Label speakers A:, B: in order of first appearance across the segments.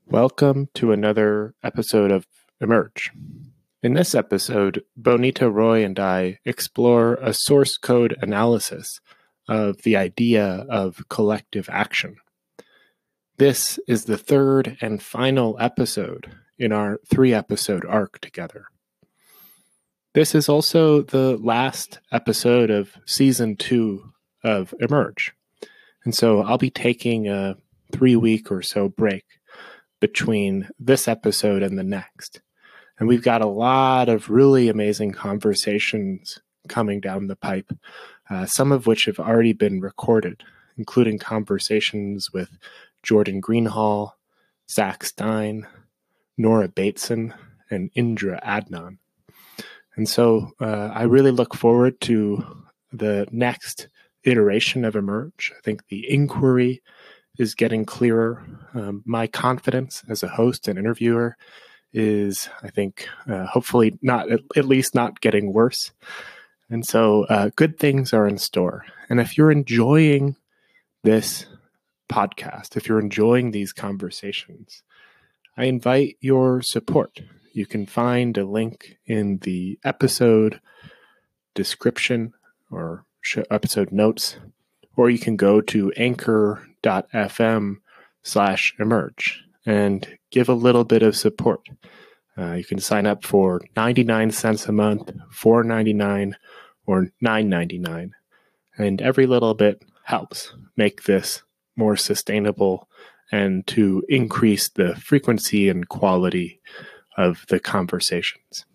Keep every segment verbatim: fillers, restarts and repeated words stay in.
A: Welcome to another episode of Emerge. In this episode, Bonita Roy and I explore a source code analysis of the idea of collective action. This is the third and final episode in our three-episode arc together. This is also the last episode of season two of Emerge, and so I'll be taking a three-week or so break between this episode and the next. And we've got a lot of really amazing conversations coming down the pipe, uh, some of which have already been recorded, including conversations with Jordan Greenhall, Zach Stein, Nora Bateson, and Indra Adnan. And so uh, I really look forward to the next iteration of Emerge. I think the inquiry is getting clearer. Um, my confidence as a host and interviewer is, I think, uh, hopefully not, at, at least not getting worse. And so uh, good things are in store. And if you're enjoying this podcast, if you're enjoying these conversations, I invite your support. You can find a link in the episode description or episode notes, or you can go to anchor.fm slash emerge and give a little bit of support. Uh, you can sign up for ninety-nine cents a month, four dollars and ninety-nine cents, or nine dollars and ninety-nine cents. And every little bit helps make this more sustainable and to increase the frequency and quality of the conversations.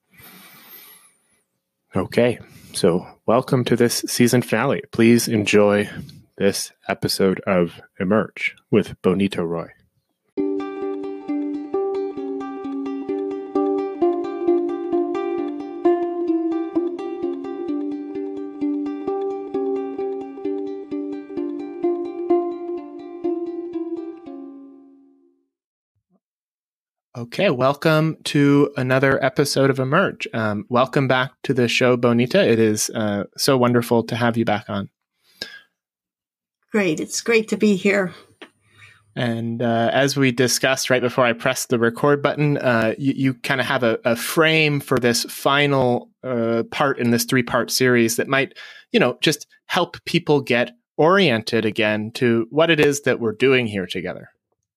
A: Okay, so welcome to this season finale. Please enjoy this episode of Emerge with Bonita Roy. Okay, welcome to another episode of Emerge. Um, welcome back to the show, Bonita. It is uh, so wonderful to have you back on.
B: Great. It's great to be here.
A: And uh, as we discussed right before I pressed the record button, uh, you, you kind of have a, a frame for this final uh, part in this three-part series that might, you know, just help people get oriented again to what it is that we're doing here together.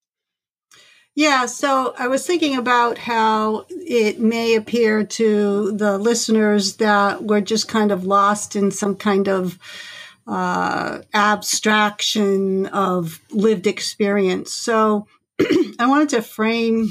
B: Yeah, so I was thinking about how it may appear to the listeners that we're just kind of lost in some kind of uh, abstraction of lived experience. So I wanted to frame,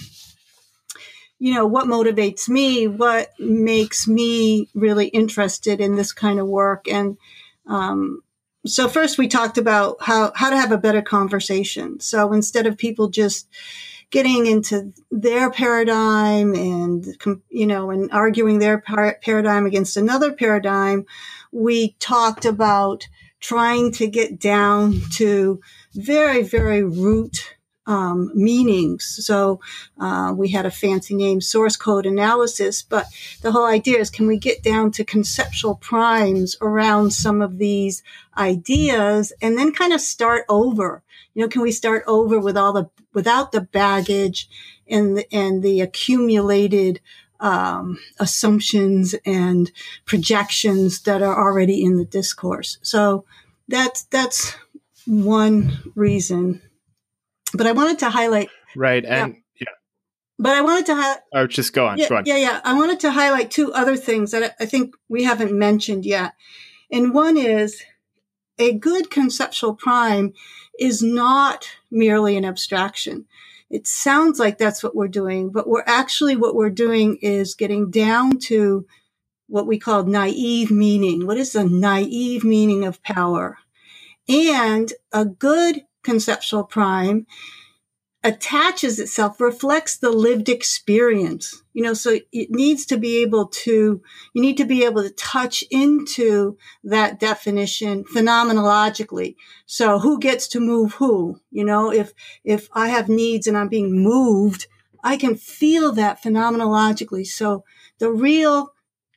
B: you know, what motivates me, what makes me really interested in this kind of work. And um, so first we talked about how, how to have a better conversation. So instead of people just getting into their paradigm and, you know, and arguing their par- paradigm against another paradigm, we talked about trying to get down to very, very root um, meanings. So uh, we had a fancy name, source code analysis, but the whole idea is, can we get down to conceptual primes around some of these ideas and then kind of start over? You know, can we start over with all the, without the baggage and the, and the accumulated um, assumptions and projections that are already in the discourse? So that's, that's one reason. But I wanted to highlight.
A: Right. And yeah. yeah.
B: But I wanted to highlight.
A: Oh, just go on.
B: Yeah,
A: go on.
B: yeah, yeah. I wanted to highlight two other things that I think we haven't mentioned yet. And one is a good conceptual prime is not merely an abstraction. It sounds like that's what we're doing, but we're actually, what we're doing is getting down to what we call naive meaning. What is the naive meaning of power? And a good conceptual prime attaches itself, reflects the lived experience, you know, so it needs to be able to, you need to be able to touch into that definition phenomenologically. So who gets to move who? You know, if, if I have needs and I'm being moved, I can feel that phenomenologically. So the real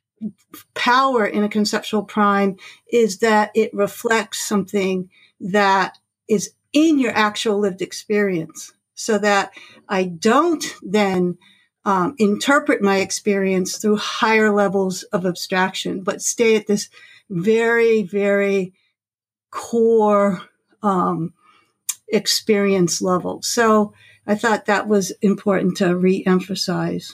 B: power in a conceptual prime is that it reflects something that is in your actual lived experience. so that I don't then um, interpret my experience through higher levels of abstraction, but stay at this very, very core um, experience level. So I thought that was important to re-emphasize.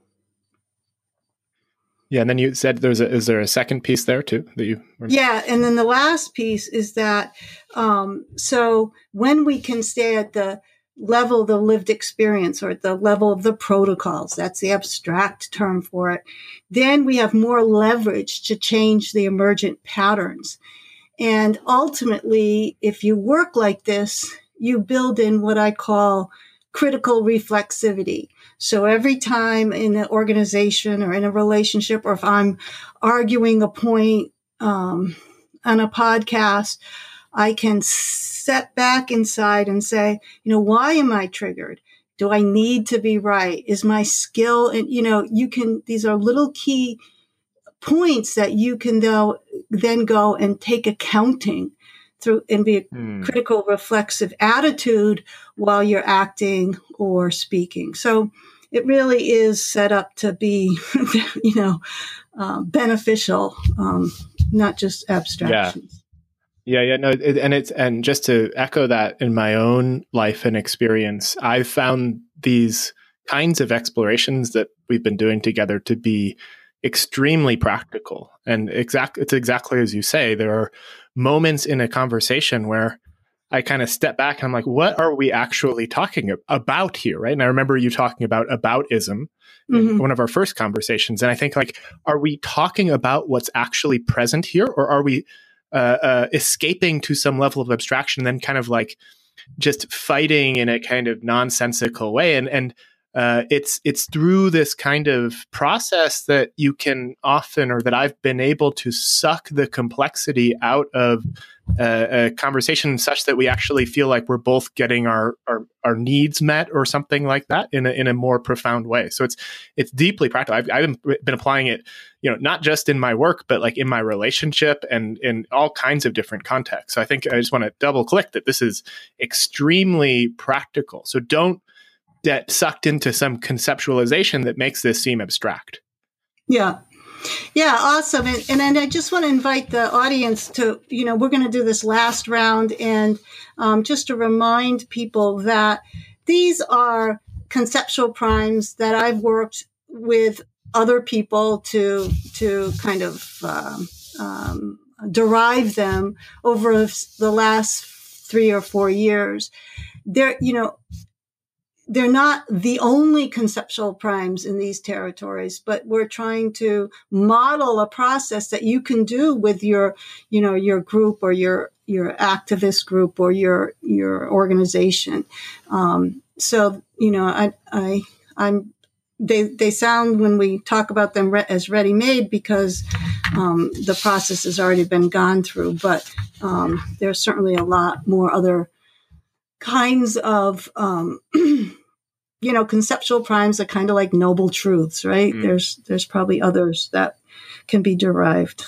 A: Yeah, and then you said there's a, is there a second piece there too that you? Were...
B: Yeah, and then the last piece is that um, so when we can stay at the level of the lived experience or at the level of the protocols, that's the abstract term for it, then we have more leverage to change the emergent patterns. And ultimately, if you work like this, you build in what I call critical reflexivity. So every time in an organization or in a relationship, or if I'm arguing a point um, on a podcast, I can step back inside and say, you know, why am I triggered? Do I need to be right? Is my skill? And, you know, you can, these are little key points that you can though, then go and take accounting through and be a mm. critical reflexive attitude while you're acting or speaking. So it really is set up to be, you know, uh, beneficial, um, not just abstractions.
A: Yeah. Yeah, yeah, no, it, and it's and just to echo that in my own life and experience, I've found these kinds of explorations that we've been doing together to be extremely practical. And exact, it's exactly as you say. There are moments in a conversation where I kind of step back and I'm like, what are we actually talking about here, right? And I remember you talking about aboutism mm-hmm. in one of our first conversations. And I think like, are we talking about what's actually present here, or are we uh, uh, escaping to some level of abstraction, then kind of like just fighting in a kind of nonsensical way? And and uh, it's it's through this kind of process that you can often, or that I've been able to suck the complexity out of uh, a conversation such that we actually feel like we're both getting our, our our needs met or something like that in a in a more profound way. So it's it's deeply practical. I've, I've been applying it, you know, not just in my work, but like in my relationship and in all kinds of different contexts. So I think I just want to double click that this is extremely practical. So don't get sucked into some conceptualization that makes this seem abstract.
B: Yeah. Yeah, awesome. And, and and I just want to invite the audience to, you know, we're going to do this last round, and um, just to remind people that these are conceptual primes that I've worked with other people to to kind of um, um, derive them over the last three or four years. They're, you know, they're not the only conceptual primes in these territories, but we're trying to model a process that you can do with your, you know, your group or your, your activist group or your, your organization. Um, so, you know, I, I, I'm, they, they sound, when we talk about them re- as ready-made, because, um, the process has already been gone through, but, um, there's certainly a lot more other kinds of, um, you know, conceptual primes are kind of like noble truths, right? Mm. There's, there's probably others that can be derived.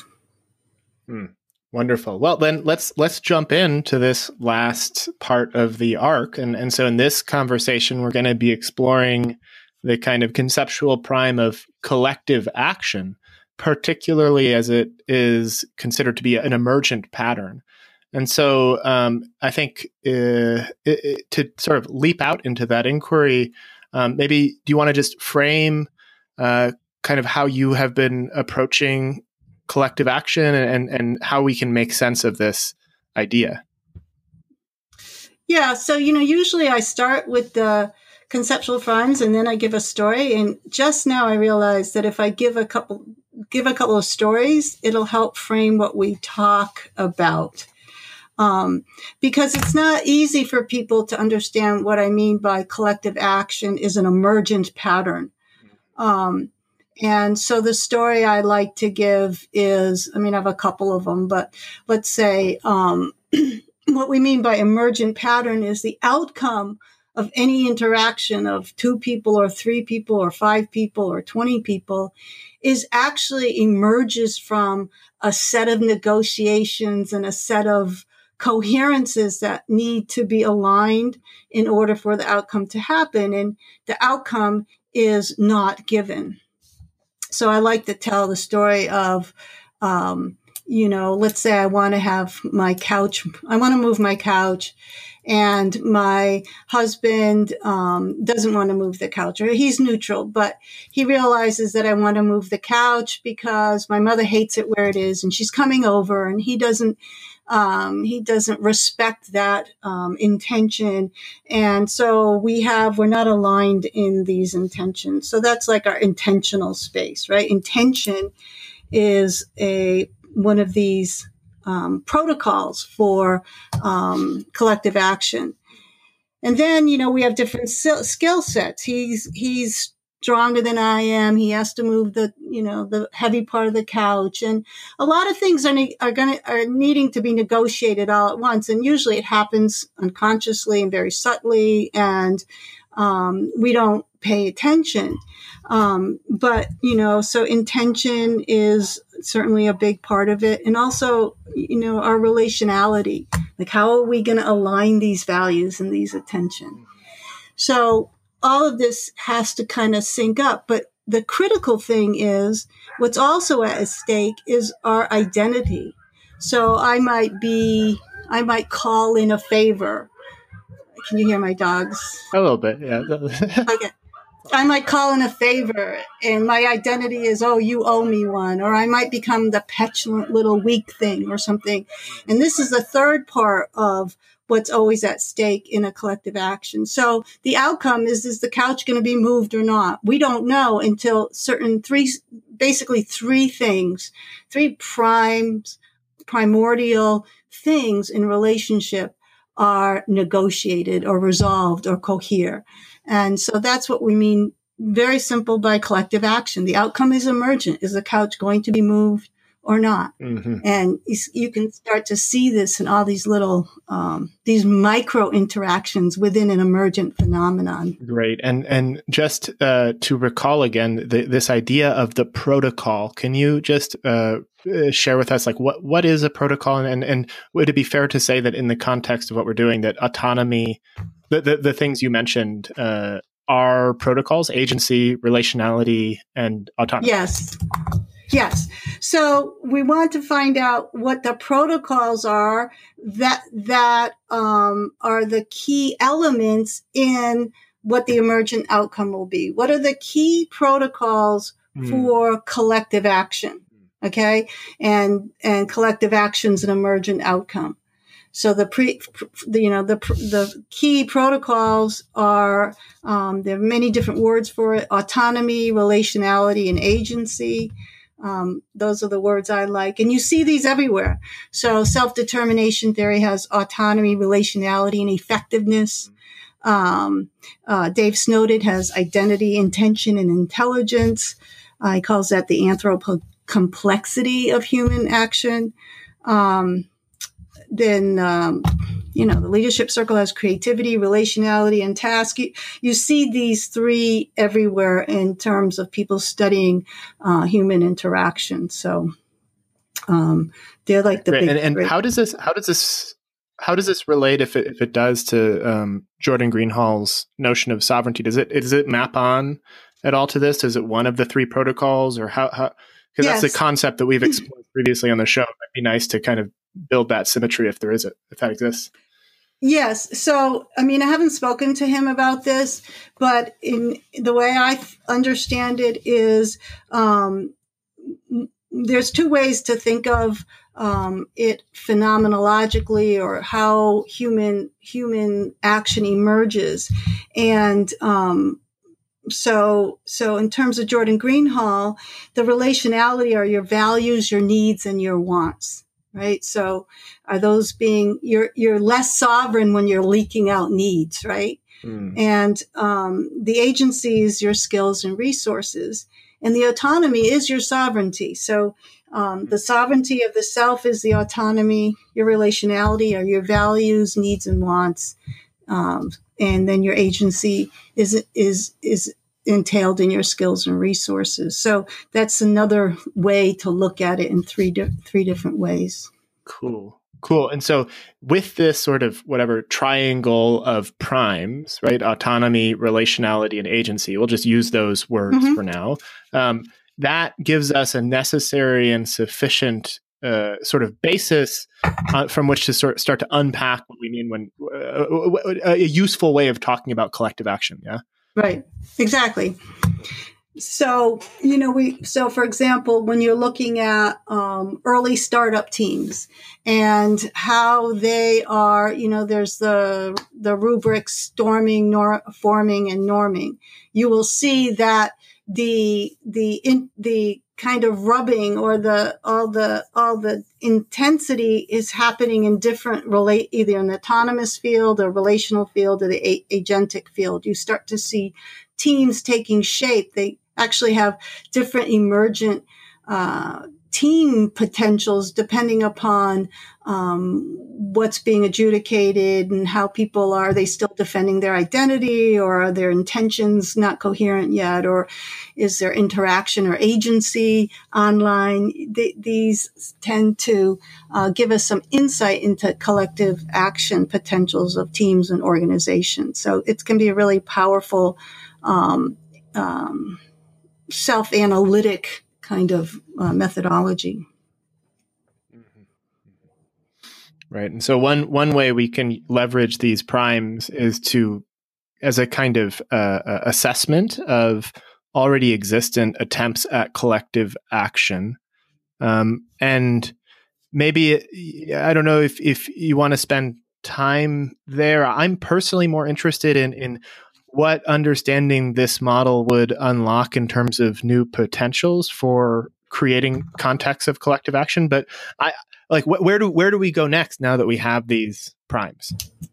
A: Mm. Wonderful. Well, then let's, let's jump into this last part of the arc. And, and so in this conversation, we're going to be exploring the kind of conceptual prime of collective action, particularly as it is considered to be an emergent pattern. And so um, I think uh, it, it, to sort of leap out into that inquiry, um, maybe do you want to just frame uh, kind of how you have been approaching collective action and, and how we can make sense of this idea?
B: Yeah, so, you know, usually I start with the conceptual primes and then I give a story. And just now I realized that if I give a couple, give a couple of stories, it'll help frame what we talk about. Um, because it's not easy for people to understand what I mean by collective action is an emergent pattern. Um, and so the story I like to give is, I mean, I have a couple of them, but let's say, um, what we mean by emergent pattern is the outcome of any interaction of two people or three people or five people or twenty people is actually emerges from a set of negotiations and a set of coherences that need to be aligned in order for the outcome to happen. And the outcome is not given. So I like to tell the story of, um, you know, let's say I want to have my couch, I want to move my couch, and my husband um, doesn't want to move the couch, or he's neutral, but he realizes that I want to move the couch because my mother hates it where it is, and she's coming over, and he doesn't um, he doesn't respect that um, intention, and so we have we're not aligned in these intentions. So that's like our intentional space, right? Intention is a one of these Um, protocols for um, collective action. And then, you know, we have different skill sets. He's, he's stronger than I am. He has to move the, you know, the heavy part of the couch. And a lot of things are, ne- are going to, are needing to be negotiated all at once. And usually it happens unconsciously and very subtly. And um, we don't pay attention. Um, but, you know, so intention is certainly a big part of it. And also, you know, our relationality, like how are we going to align these values and these attention? So all of this has to kind of sync up. But the critical thing is what's also at stake is our identity. So I might be, I might call in a favor. Can you hear my dogs?
A: A little bit, yeah.
B: Okay. I might call in a favor, and my identity is, oh, you owe me one. Or I might become the petulant little weak thing or something. And this is the third part of what's always at stake in a collective action. So the outcome is, is the couch going to be moved or not? We don't know until certain three, basically three things, three primes, primordial things in relationship are negotiated or resolved or cohere. And so that's what we mean, very simple, by collective action. The outcome is emergent. Is the couch going to be moved or not? Mm-hmm. And you, you can start to see this in all these little, um, these micro interactions within an emergent phenomenon.
A: Great. And and just uh, to recall again, the, this idea of the protocol, can you just uh, share with us, like, what, what is a protocol? And, and would it be fair to say that in the context of what we're doing, that autonomy, the, the, the things you mentioned uh, are protocols, agency, relationality, and autonomy?
B: Yes. Yes. So we want to find out what the protocols are that, that um, are the key elements in what the emergent outcome will be. What are the key protocols mm. for collective action? Okay. And, and collective action's an emergent outcome. So the pre, the, you know, the, the key protocols are, um, there are many different words for it: autonomy, relationality, and agency. Um, those are the words I like. And you see these everywhere. So self-determination theory has autonomy, relationality, and effectiveness. Um, uh, Dave Snowden has identity, intention, and intelligence. Uh, he calls that the anthropo complexity of human action. Um, then, um, you know, the leadership circle has creativity, relationality, and task. You, you see these three everywhere in terms of people studying uh, human interaction. So um, they're like the
A: Great.
B: big.
A: And, and
B: great.
A: how does this? How does this? How does this relate, if it if it does, to um, Jordan Greenhall's notion of sovereignty? Does it does it map on at all to this? Is it one of the three protocols, or how? how because yes. That's a concept that we've explored previously on the show. It might be nice to kind of build that symmetry if there is it, if that exists.
B: Yes. So, I mean, I haven't spoken to him about this, but in the way I th- understand it is, um, there's two ways to think of um, it phenomenologically, or how human human action emerges. And um, so, so in terms of Jordan Greenhall, the relationality are your values, your needs, and your wants. Right. So are those being, you're, you're less sovereign when you're leaking out needs, right? Mm. And, um, the agency is your skills and resources, and the autonomy is your sovereignty. So, um, the sovereignty of the self is the autonomy, your relationality are your values, needs, and wants. Um, and then your agency is, is, is, entailed in your skills and resources. So that's another way to look at it in three di- three different ways.
A: Cool. Cool. And so with this sort of whatever triangle of primes, right? Autonomy, relationality, and agency, we'll just use those words mm-hmm. for now. Um, that gives us a necessary and sufficient uh, sort of basis uh, from which to sort start to unpack what we mean when uh, a useful way of talking about collective action. Yeah.
B: Right. Exactly. So, you know, we, so for example, when you're looking at um, early startup teams and how they are, you know, there's the, the rubrics storming, nor, forming, and norming. You will see that the, the, in, the kind of rubbing or the, all the, all the intensity is happening in different relate, either in the autonomous field or relational field or the a- agentic field. You start to see teams taking shape. They actually have different emergent uh, team potentials depending upon um, what's being adjudicated and how people are. Are they still defending their identity, or are their intentions not coherent yet, or is there interaction or agency online? Th- these tend to uh, give us some insight into collective action potentials of teams and organizations. So it can be a really powerful um, um, self-analytic kind of uh, methodology.
A: Right. And so one one way we can leverage these primes is to, as a kind of uh, assessment of already existent attempts at collective action. Um, and maybe, I don't know if, if you want to spend time there. I'm personally more interested in, in what understanding this model would unlock in terms of new potentials for creating contexts of collective action. But I like wh- where do where do we go next now that we have these primes?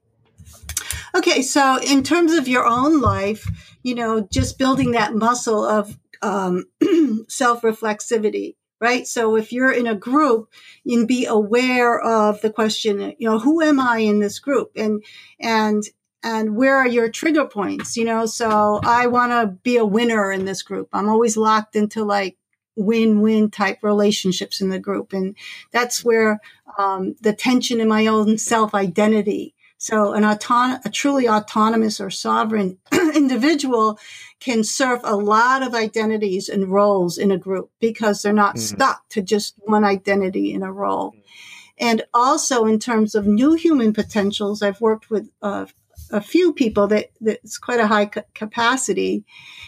B: Okay, so in terms of your own life, you know, just building that muscle of um, self-reflexivity, right? So if you're in a group, you can be aware of the question, you know, who am I in this group? And and And where are your trigger points? You know, so I want to be a winner in this group. I'm always locked into like win-win type relationships in the group. And that's where um, the tension in my own self-identity. So an auton- a truly autonomous or sovereign individual can serve a lot of identities and roles in a group because they're not mm. stuck to just one identity in a role. And also in terms of new human potentials, I've worked with uh, a few people that that's quite a high ca- capacity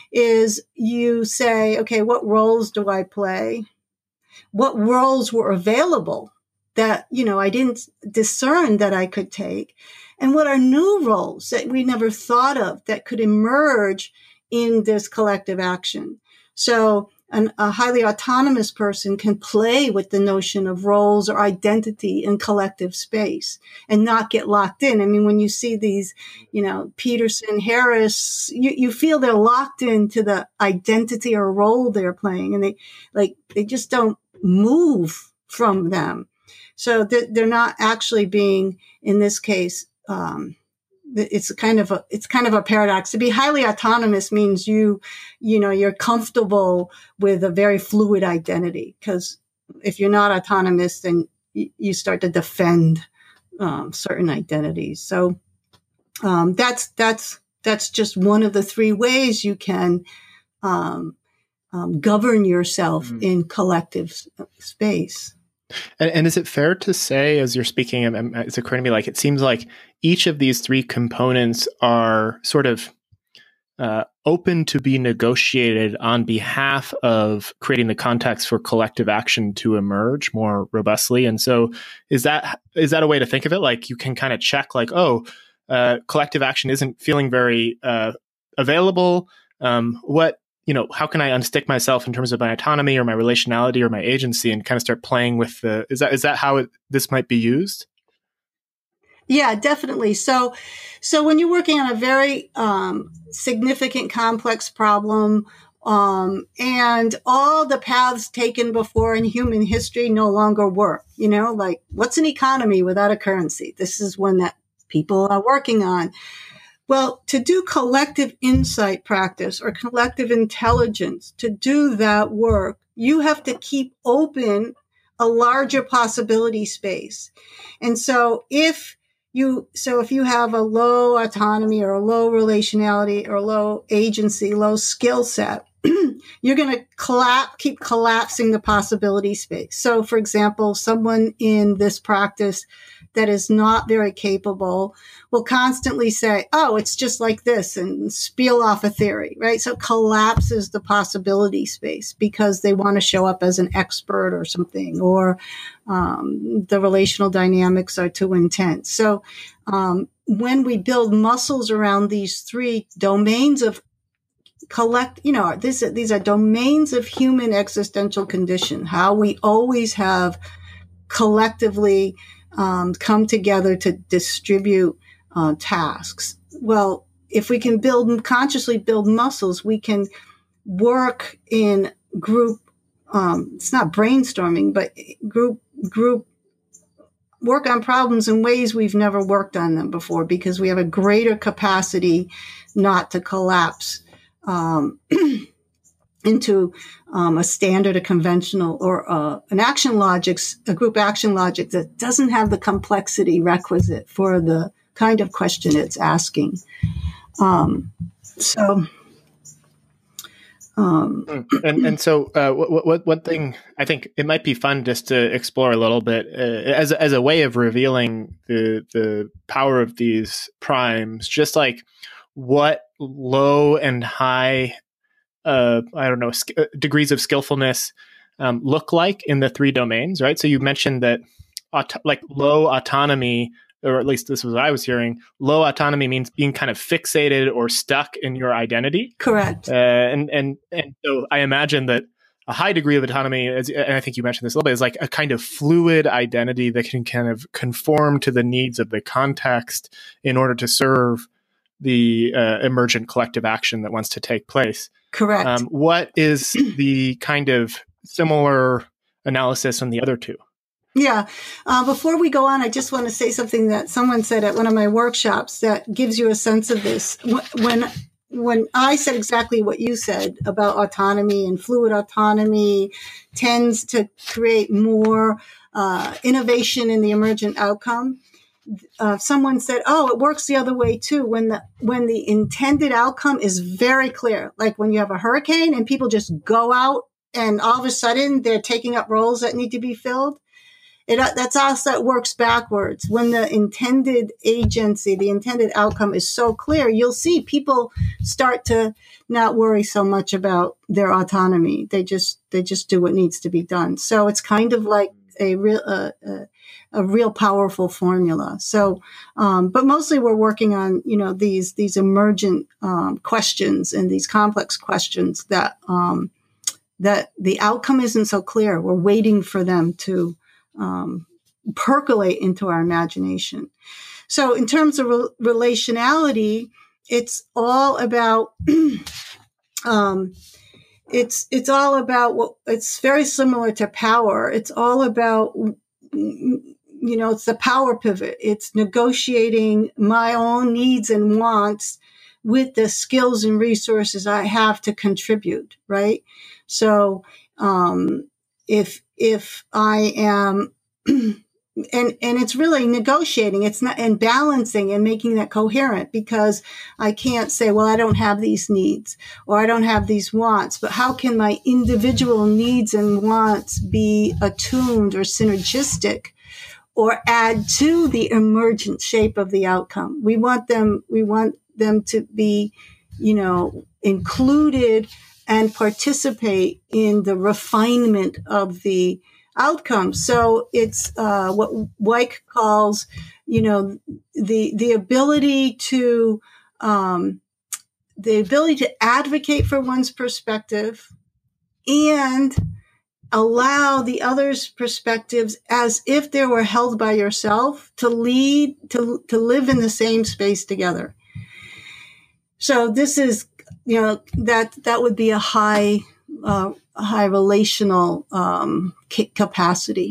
B: is you say, okay, what roles do I play? What roles were available that, you know, I didn't discern that I could take? And what are new roles that we never thought of that could emerge in this collective action? So An, a highly autonomous person can play with the notion of roles or identity in collective space and not get locked in. I mean, when you see these, you know, Peterson, Harris, you, you feel they're locked into the identity or role they're playing, and they like they just don't move from them. So they're, they're not actually being, in this case, um, it's kind of a, it's kind of a paradox. To be highly autonomous means you, you know, you're comfortable with a very fluid identity. Because if you're not autonomous, then y- you start to defend um, certain identities. So um, that's that's that's just one of the three ways you can um, um, govern yourself mm. in collective s- space.
A: And, and is it fair to say, as you're speaking, it's occurring to me, like it seems like each of these three components are sort of uh, open to be negotiated on behalf of creating the context for collective action to emerge more robustly. And so, is that is that a way to think of it? Like you can kind of check, like, oh, uh, collective action isn't feeling very uh, available. Um, what You know, how can I unstick myself in terms of my autonomy or my relationality or my agency and kind of start playing with the, is that, is that how it, this might be used?
B: Yeah, definitely. So, so when you're working on a very um, significant, complex problem, um, and all the paths taken before in human history no longer work, you know, like what's an economy without a currency? This is one that people are working on. Well, to do collective insight practice or collective intelligence, to do that work, you have to keep open a larger possibility space. And so if you, so if you have a low autonomy or a low relationality or low agency, low skill set, you're going to collapse, keep collapsing the possibility space. So for example, someone in this practice that is not very capable will constantly say, oh, it's just like this, and spiel off a theory, right? So it collapses the possibility space because they want to show up as an expert or something, or um, the relational dynamics are too intense. So um, when we build muscles around these three domains of collect, you know, this, these are domains of human existential condition, how we always have collectively um, come together to distribute uh, tasks. Well, if we can build, consciously build muscles, we can work in group, um, it's not brainstorming, but group, group work on problems in ways we've never worked on them before, because we have a greater capacity not to collapse um, into um, a standard, a conventional, or uh, an action logic, a group action logic that doesn't have the complexity requisite for the kind of question it's asking. Um, so, um,
A: and and so uh, what, what one thing I think it might be fun just to explore a little bit uh, as as a way of revealing the the power of these primes, just like what low and high Uh, I don't know, sk- degrees of skillfulness um, look like in the three domains, right? So you mentioned that auto- like low autonomy, or at least this was what I was hearing, low autonomy means being kind of fixated or stuck in your identity.
B: Correct.
A: Uh, and, and, and so I imagine that a high degree of autonomy, as, and I think you mentioned this a little bit, is like a kind of fluid identity that can kind of conform to the needs of the context in order to serve the uh, emergent collective action that wants to take place.
B: Correct.
A: Um, what is the kind of similar analysis on the other two?
B: Yeah. Uh, before we go on, I just want to say something that someone said at one of my workshops that gives you a sense of this. When when I said exactly what you said about autonomy, and fluid autonomy tends to create more uh, innovation in the emergent outcome, Uh, someone said, oh, it works the other way too. When the, when the intended outcome is very clear, like when you have a hurricane and people just go out and all of a sudden they're taking up roles that need to be filled. It, that's also, it works backwards. When the intended agency, the intended outcome is so clear, you'll see people start to not worry so much about their autonomy. They just, they just do what needs to be done. So it's kind of like a real, uh, uh, a real powerful formula. So, um, but mostly we're working on, you know, these, these emergent, um, questions and these complex questions that, um, that the outcome isn't so clear. We're waiting for them to, um, percolate into our imagination. So in terms of re- relationality, it's all about, um, it's, it's all about what it's very similar to power. It's all about, you know, it's the power pivot. It's negotiating my own needs and wants with the skills and resources I have to contribute, right? So, um, if, if I am, and, and it's really negotiating, it's not, and balancing and making that coherent, because I can't say, well, I don't have these needs or I don't have these wants, but how can my individual needs and wants be attuned or synergistic or add to the emergent shape of the outcome? We want them, we want them to be, you know, included and participate in the refinement of the outcome. So it's uh, what Weick calls, you know, the the ability to um, the ability to advocate for one's perspective and allow the other's perspectives as if they were held by yourself to lead to to live in the same space together. So this is, you know, that that would be a high uh, high relational um, capacity.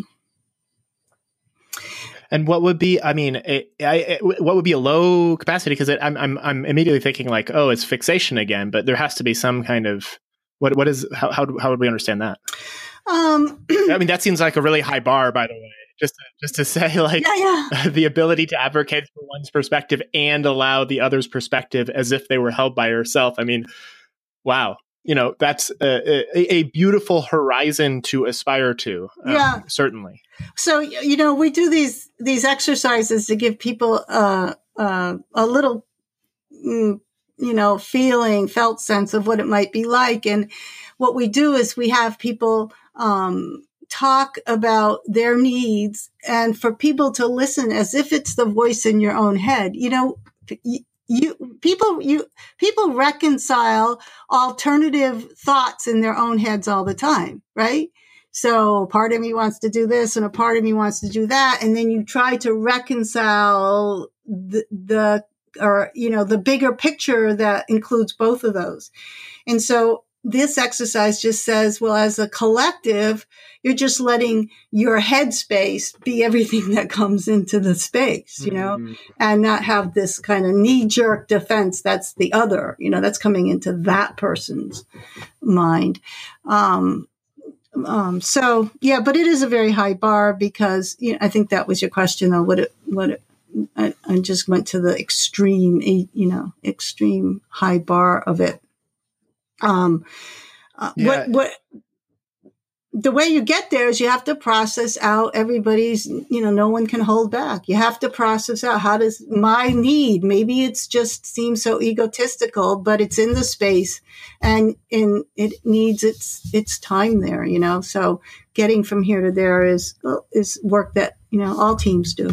A: And what would be, I mean, it, I, it, what would be a low capacity? Because I'm, I'm, I'm immediately thinking like, oh, it's fixation again. But there has to be some kind of what, what is, how, how, how would we understand that?
B: Um,
A: I mean, that seems like a really high bar, by the way. Just to, just to say, like,
B: yeah, yeah.
A: the ability to advocate for one's perspective and allow the other's perspective as if they were held by yourself. I mean, wow. You know, that's a, a, a beautiful horizon to aspire to. Um,
B: yeah,
A: certainly.
B: So, you know, we do these these exercises to give people uh, uh, a little, mm, you know, feeling, felt sense of what it might be like. And what we do is we have people um, talk about their needs, and for people to listen as if it's the voice in your own head. You know, you, you people you people reconcile alternative thoughts in their own heads all the time, right? So part of me wants to do this and a part of me wants to do that. And then you try to reconcile the, the, or, you know, the bigger picture that includes both of those. And so this exercise just says, well, as a collective, you're just letting your headspace be everything that comes into the space, you know, mm-hmm. and not have this kind of knee-jerk defense. That's the other, you know, that's coming into that person's mind. Um, Um, so yeah, but it is a very high bar because, you know, I think that was your question though. What it, what it, I, I just went to the extreme, you know, extreme high bar of it. Um, uh, yeah. what, what, the way you get there is you have to process out everybody's, you know, no one can hold back. You have to process out, how does my need, maybe it's just seems so egotistical, but it's in the space and, and it needs its, its time there, you know? So getting from here to there is, is work that, you know, all teams do.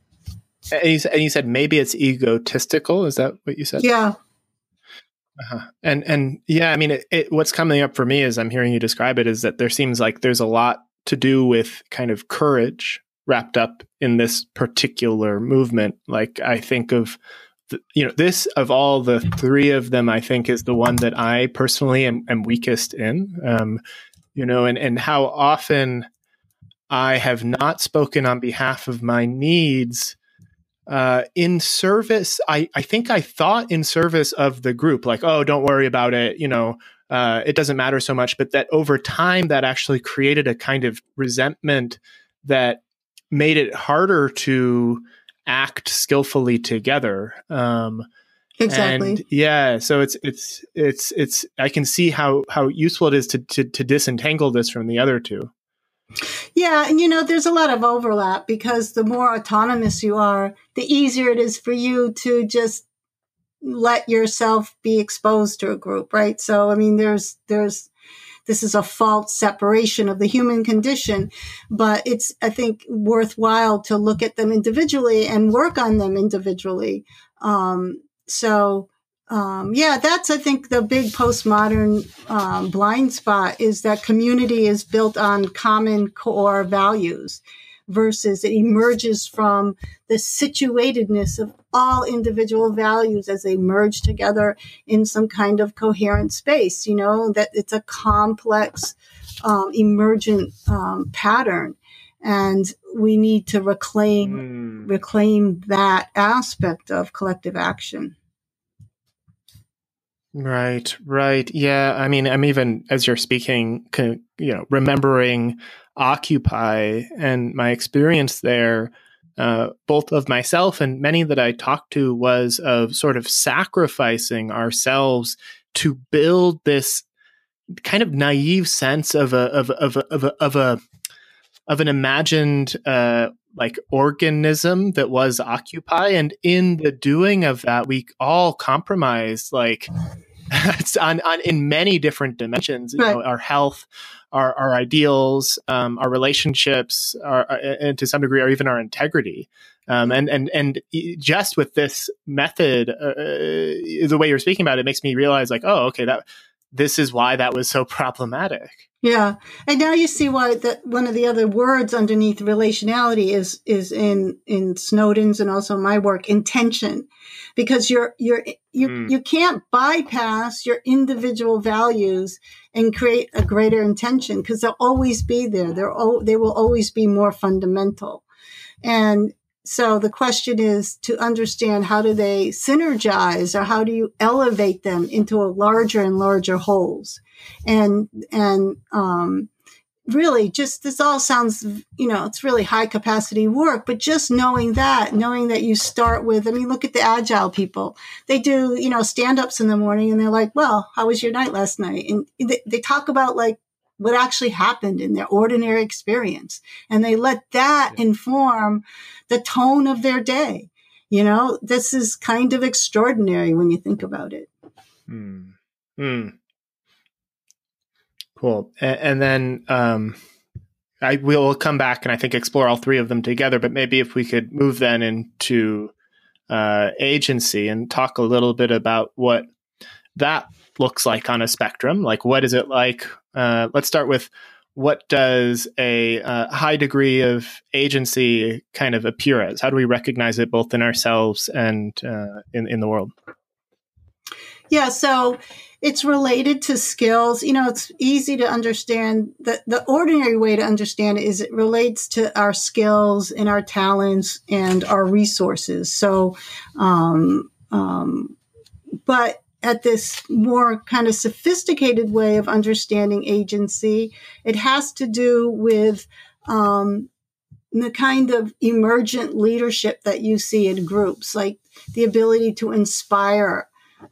A: And you, and you said, maybe it's egotistical. Is that what you said?
B: Yeah.
A: Uh-huh. And, and yeah, I mean, it, it, what's coming up for me as I'm hearing you describe it is that there seems like there's a lot to do with kind of courage wrapped up in this particular movement. Like I think of, the, you know, this of all the three of them, I think is the one that I personally am, am weakest in, um, you know, and, and how often I have not spoken on behalf of my needs Uh, in service, I, I think I thought in service of the group, like, oh, don't worry about it. You know, uh, it doesn't matter so much. But that over time, that actually created a kind of resentment that made it harder to act skillfully together. Um,
B: exactly.
A: And yeah, so it's it's it's it's. I can see how how useful it is to to, to disentangle this from the other two.
B: Yeah. And, you know, there's a lot of overlap because the more autonomous you are, the easier it is for you to just let yourself be exposed to a group, right? So, I mean, there's, there's, this is a false separation of the human condition, but it's, I think, worthwhile to look at them individually and work on them individually. Um, so, Um, yeah, that's, I think, the big postmodern um, blind spot is that community is built on common core values versus it emerges from the situatedness of all individual values as they merge together in some kind of coherent space, you know, that it's a complex, um, emergent um, pattern. And we need to reclaim, mm. reclaim that aspect of collective action.
A: Right, right. Yeah. I mean, I'm even, as you're speaking, you know, remembering Occupy and my experience there, uh, both of myself and many that I talked to, was of sort of sacrificing ourselves to build this kind of naive sense of a, of, of, of, a, of a, of an imagined, uh, like organism that was Occupy. And in the doing of that, we all compromised, like it's on, on in many different dimensions, right. You know, our health, our, our ideals, um, our relationships, our, and to some degree, or even our integrity. Um, and, and, and just with this method, uh, the way you're speaking about it makes me realize like, oh, okay, that this is why that was so problematic.
B: Yeah. And now you see why that one of the other words underneath relationality is, is in, in Snowden's and also my work, intention, because you're, you're, you, mm. you can't bypass your individual values and create a greater intention because they'll always be there. They're, they will always be more fundamental. And so the question is to understand how do they synergize or how do you elevate them into a larger and larger wholes? And, and, um, really just, this all sounds, you know, it's really high capacity work, but just knowing that, knowing that you start with, I mean, look at the agile people. They do, you know, stand-ups in the morning and they're like, well, how was your night last night? And they, they talk about like what actually happened in their ordinary experience. And they let that inform the tone of their day. You know, this is kind of extraordinary when you think about it.
A: Hmm. Hmm. Cool. And, and then um, I will come back and I think explore all three of them together, but maybe if we could move then into uh, agency and talk a little bit about what that looks like on a spectrum. Like, what is it like? Uh, let's start with, what does a uh, high degree of agency kind of appear as? How do we recognize it both in ourselves and uh, in, in the world?
B: Yeah, so it's related to skills. You know, it's easy to understand. The, the ordinary way to understand it is it relates to our skills and our talents and our resources. So, um, um, but at this more kind of sophisticated way of understanding agency, it has to do with um, the kind of emergent leadership that you see in groups, like the ability to inspire.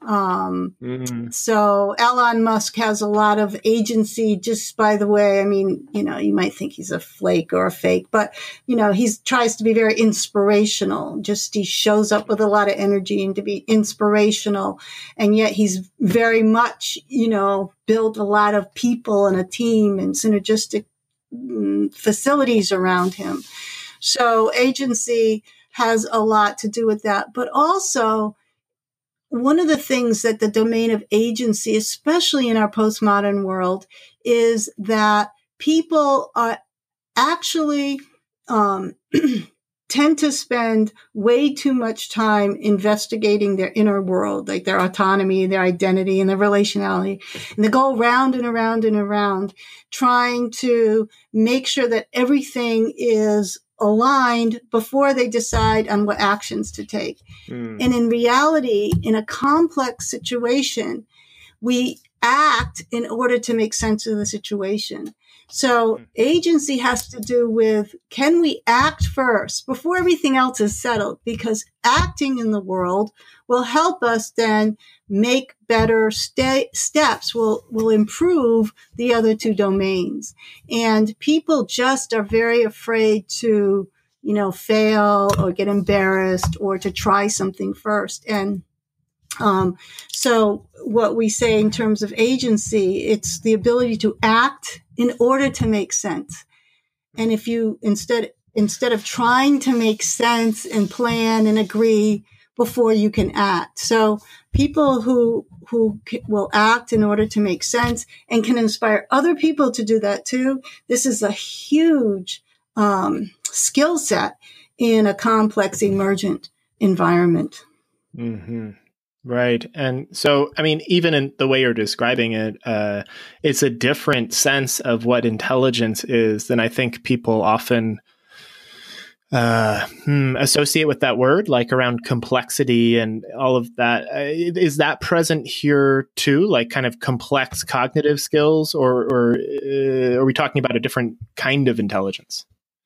B: Um, mm-hmm. So Elon Musk has a lot of agency, just by the way. I mean, you know, you might think he's a flake or a fake, but, you know, he tries to be very inspirational. Just he shows up with a lot of energy and to be inspirational. And yet he's very much, you know, built a lot of people and a team and synergistic mm, facilities around him. So agency has a lot to do with that, but also one of the things that the domain of agency, especially in our postmodern world, is that people are actually um, tend to spend way too much time investigating their inner world, like their autonomy, their identity, and their relationality. And they go around and around and around trying to make sure that everything is aligned before they decide on what actions to take. Mm. And in reality, in a complex situation, we act in order to make sense of the situation. So agency has to do with, can we act first before everything else is settled? Because acting in the world will help us then make better st- steps, will, will improve the other two domains. And people just are very afraid to, you know, fail or get embarrassed or to try something first. And Um, so what we say in terms of agency, it's the ability to act in order to make sense. And if you instead, instead of trying to make sense and plan and agree before you can act. So people who, who will act in order to make sense and can inspire other people to do that too. This is a huge, um, skill set in a complex emergent environment.
A: Mm-hmm. Right. And so, I mean, even in the way you're describing it, uh, it's a different sense of what intelligence is than I think people often uh, hmm, associate with that word, like around complexity and all of that. Uh, is that present here too, like kind of complex cognitive skills, or, or uh, are we talking about a different kind of intelligence?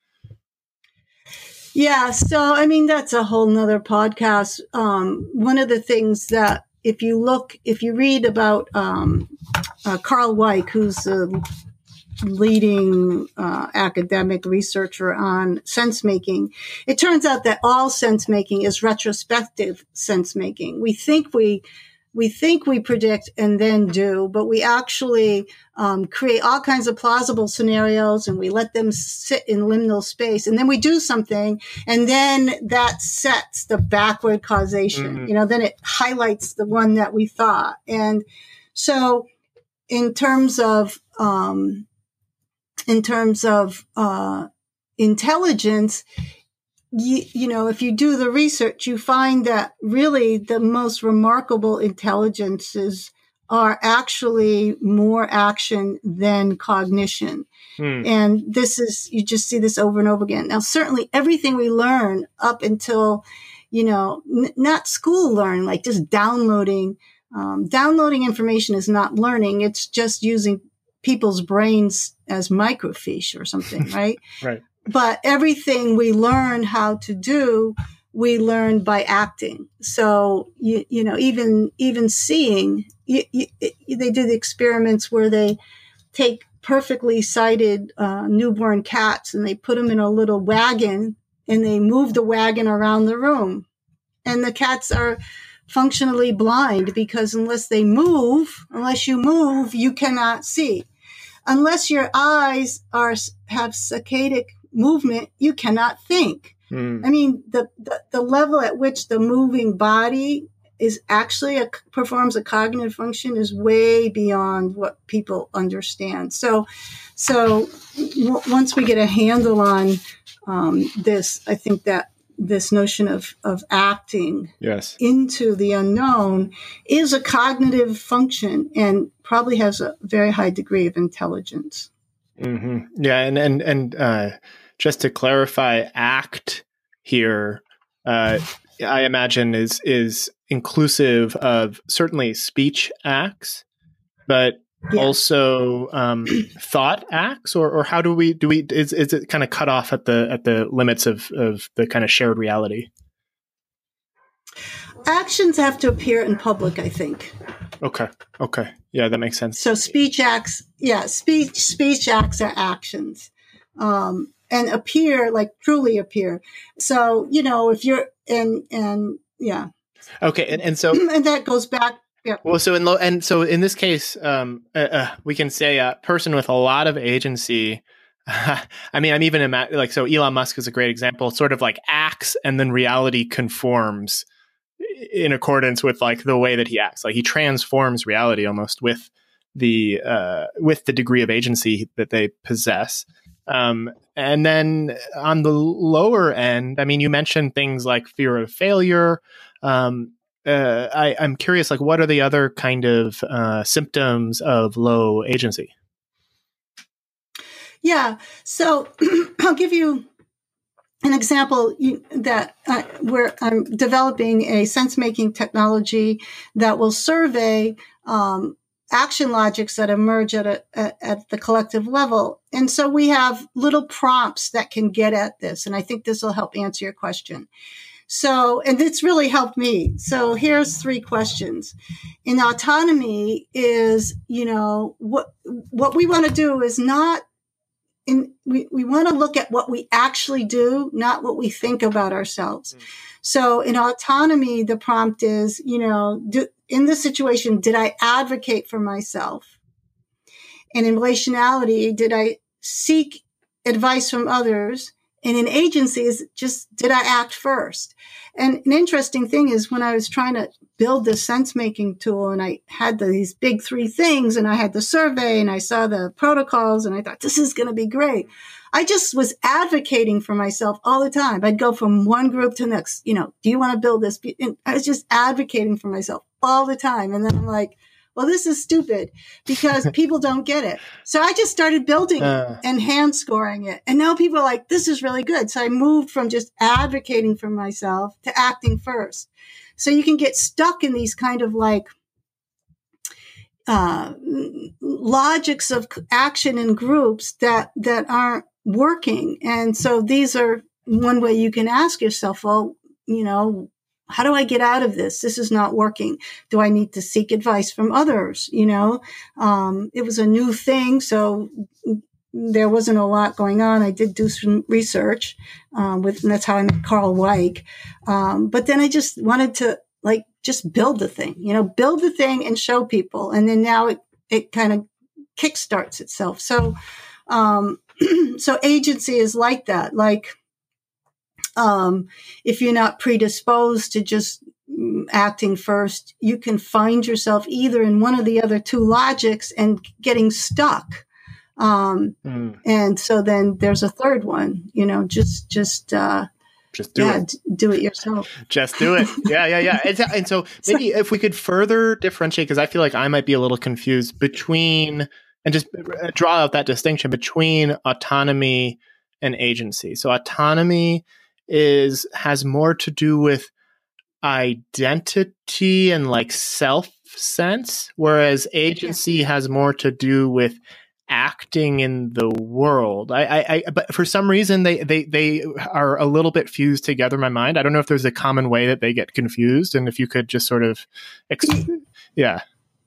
B: Yeah. So, I mean, that's a whole nother podcast. Um, one of the things that if you look, if you read about um, uh, Carl Weick, who's a leading uh, academic researcher on sense making, it turns out that all sense making is retrospective sense making. We think we We think we predict and then do, but we actually um, create all kinds of plausible scenarios and we let them sit in liminal space. And then we do something, and then that sets the backward causation. Mm-hmm. You know, then it highlights the one that we thought. And so in terms of, um, in terms of uh, intelligence, You, you know, if you do the research, you find that really the most remarkable intelligences are actually more action than cognition. Hmm. And this is, you just see this over and over again. Now, certainly everything we learn up until, you know, n- not school learn, like just downloading, um, downloading information is not learning. It's just using people's brains as microfiche or something, right?
A: Right.
B: But everything we learn how to do, we learn by acting. So, you, you know, even, even seeing, you, you, they did experiments where they take perfectly sighted uh, newborn cats and they put them in a little wagon and they move the wagon around the room. And the cats are functionally blind because unless they move, unless you move, you cannot see. Unless your eyes are have saccadic movement, you cannot think. Mm. I mean, the, the, the level at which the moving body is actually a, performs a cognitive function is way beyond what people understand. So, so w- once we get a handle on um, this, I think that this notion of, of acting
A: yes.
B: into the unknown is a cognitive function and probably has a very high degree of intelligence.
A: Mm-hmm. Yeah. And, and, and, uh, just to clarify, act here, uh, I imagine is, is inclusive of certainly speech acts, but yeah. also um, thought acts, or, or how do we, do we, is, is it kind of cut off at the, at the limits of, of the kind of shared reality?
B: Actions have to appear in public, I think.
A: Okay. Okay. Yeah, that makes sense.
B: So speech acts, yeah, speech, speech acts are actions. Um, and appear, like truly appear. So, you know, if you're, and, and yeah.
A: Okay. And, and so,
B: and that goes back. Yeah.
A: Well, so in lo- and so in this case, um, uh, uh, we can say a person with a lot of agency. Uh, I mean, I'm even ima- like, so Elon Musk is a great example, sort of like acts and then reality conforms in accordance with like the way that he acts. Like he transforms reality almost with the, uh, with the degree of agency that they possess. Um, and then on the lower end, I mean, you mentioned things like fear of failure. Um, uh, I, I'm curious, like, what are the other kind of uh, symptoms of low agency?
B: Yeah. So I'll give you an example that uh, where I'm developing a sense-making technology that will survey um, action logics that emerge at a, at, at the collective level. And so we have little prompts that can get at this. And I think this will help answer your question. So, and it's really helped me. So here's three questions. In autonomy is, you know, what, what we want to do is not in, we, we want to look at what we actually do, not what we think about ourselves. Mm. So in autonomy, the prompt is, you know, do, in this situation, did I advocate for myself? And in relationality, did I seek advice from others? And in agency is just, did I act first? And an interesting thing is when I was trying to build this sense-making tool and I had the, these big three things and I had the survey and I saw the protocols and I thought, this is going to be great. I just was advocating for myself all the time. I'd go from one group to the next, you know, do you want to build this? And I was just advocating for myself all the time. And then I'm like, well, this is stupid because people don't get it. So I just started building uh. it and hand scoring it. And now people are like, this is really good. So I moved from just advocating for myself to acting first. So you can get stuck in these kind of like uh, logics of action in groups that, that aren't working. And so these are one way you can ask yourself, well, you know, how do I get out of this? This is not working. Do I need to seek advice from others? You know, um, it was a new thing, so there wasn't a lot going on. I did do some research um, with, and that's how I met Carl Weick. Um, but then I just wanted to like just build the thing, you know, build the thing and show people. And then now it it kind of kickstarts itself. So, um, so agency is like that, like. Um, if you're not predisposed to just acting first, you can find yourself either in one of the other two logics and getting stuck. Um, mm. And so then there's a third one, you know, just, just, uh,
A: just do
B: yeah,
A: it.
B: D- do it yourself.
A: Just do it. Yeah, yeah, yeah. And, and so maybe so, if we could further differentiate, because I feel like I might be a little confused between, and just draw out that distinction between autonomy and agency. So autonomy is has more to do with identity and like self sense, whereas agency has more to do with acting in the world. I, I, I, but for some reason, they, they, they are a little bit fused together in my mind. I don't know if there's a common way that they get confused, and if you could just sort of, exp- yeah.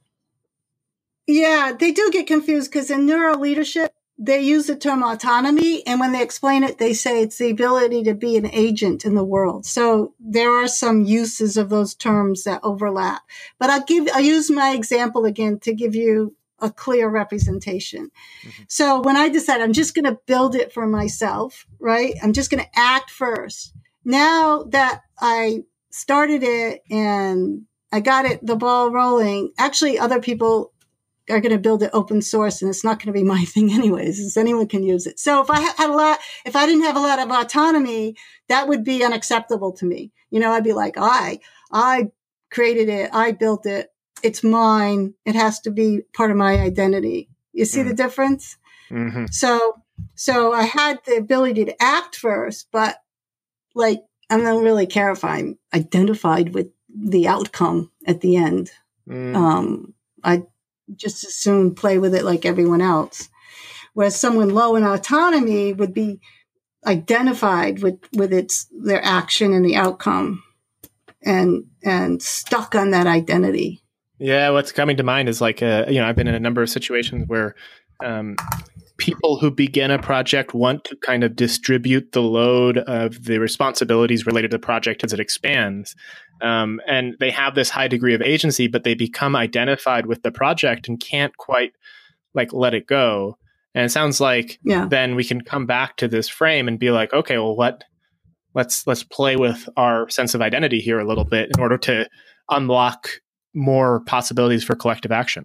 B: Yeah, they do get confused because in neuro leadership, they use the term autonomy. And when they explain it, they say it's the ability to be an agent in the world. So there are some uses of those terms that overlap. But I'll give, I'll use my example again to give you a clear representation. Mm-hmm. So when I decide I'm just going to build it for myself, right? I'm just going to act first. Now that I started it and I got it, the ball rolling, actually other people are going to build it open source, and it's not going to be my thing anyways, as anyone can use it. So if I had a lot, if I didn't have a lot of autonomy, that would be unacceptable to me. You know, I'd be like, I, I created it. I built it. It's mine. It has to be part of my identity. You see mm-hmm. the difference? Mm-hmm. So, so I had the ability to act first, but like, I don't really care if I'm identified with the outcome at the end. Mm. Um, I just as soon play with it like everyone else. Whereas someone low in autonomy would be identified with, with its, their action and the outcome and, and stuck on that identity.
A: Yeah, what's coming to mind is like, uh, you know, I've been in a number of situations where um, people who begin a project want to kind of distribute the load of the responsibilities related to the project as it expands. Um, and they have this high degree of agency, but they become identified with the project and can't quite like let it go. And it sounds like yeah. then we can come back to this frame and be like, okay, well, what? Let's let's play with our sense of identity here a little bit in order to unlock more possibilities for collective action.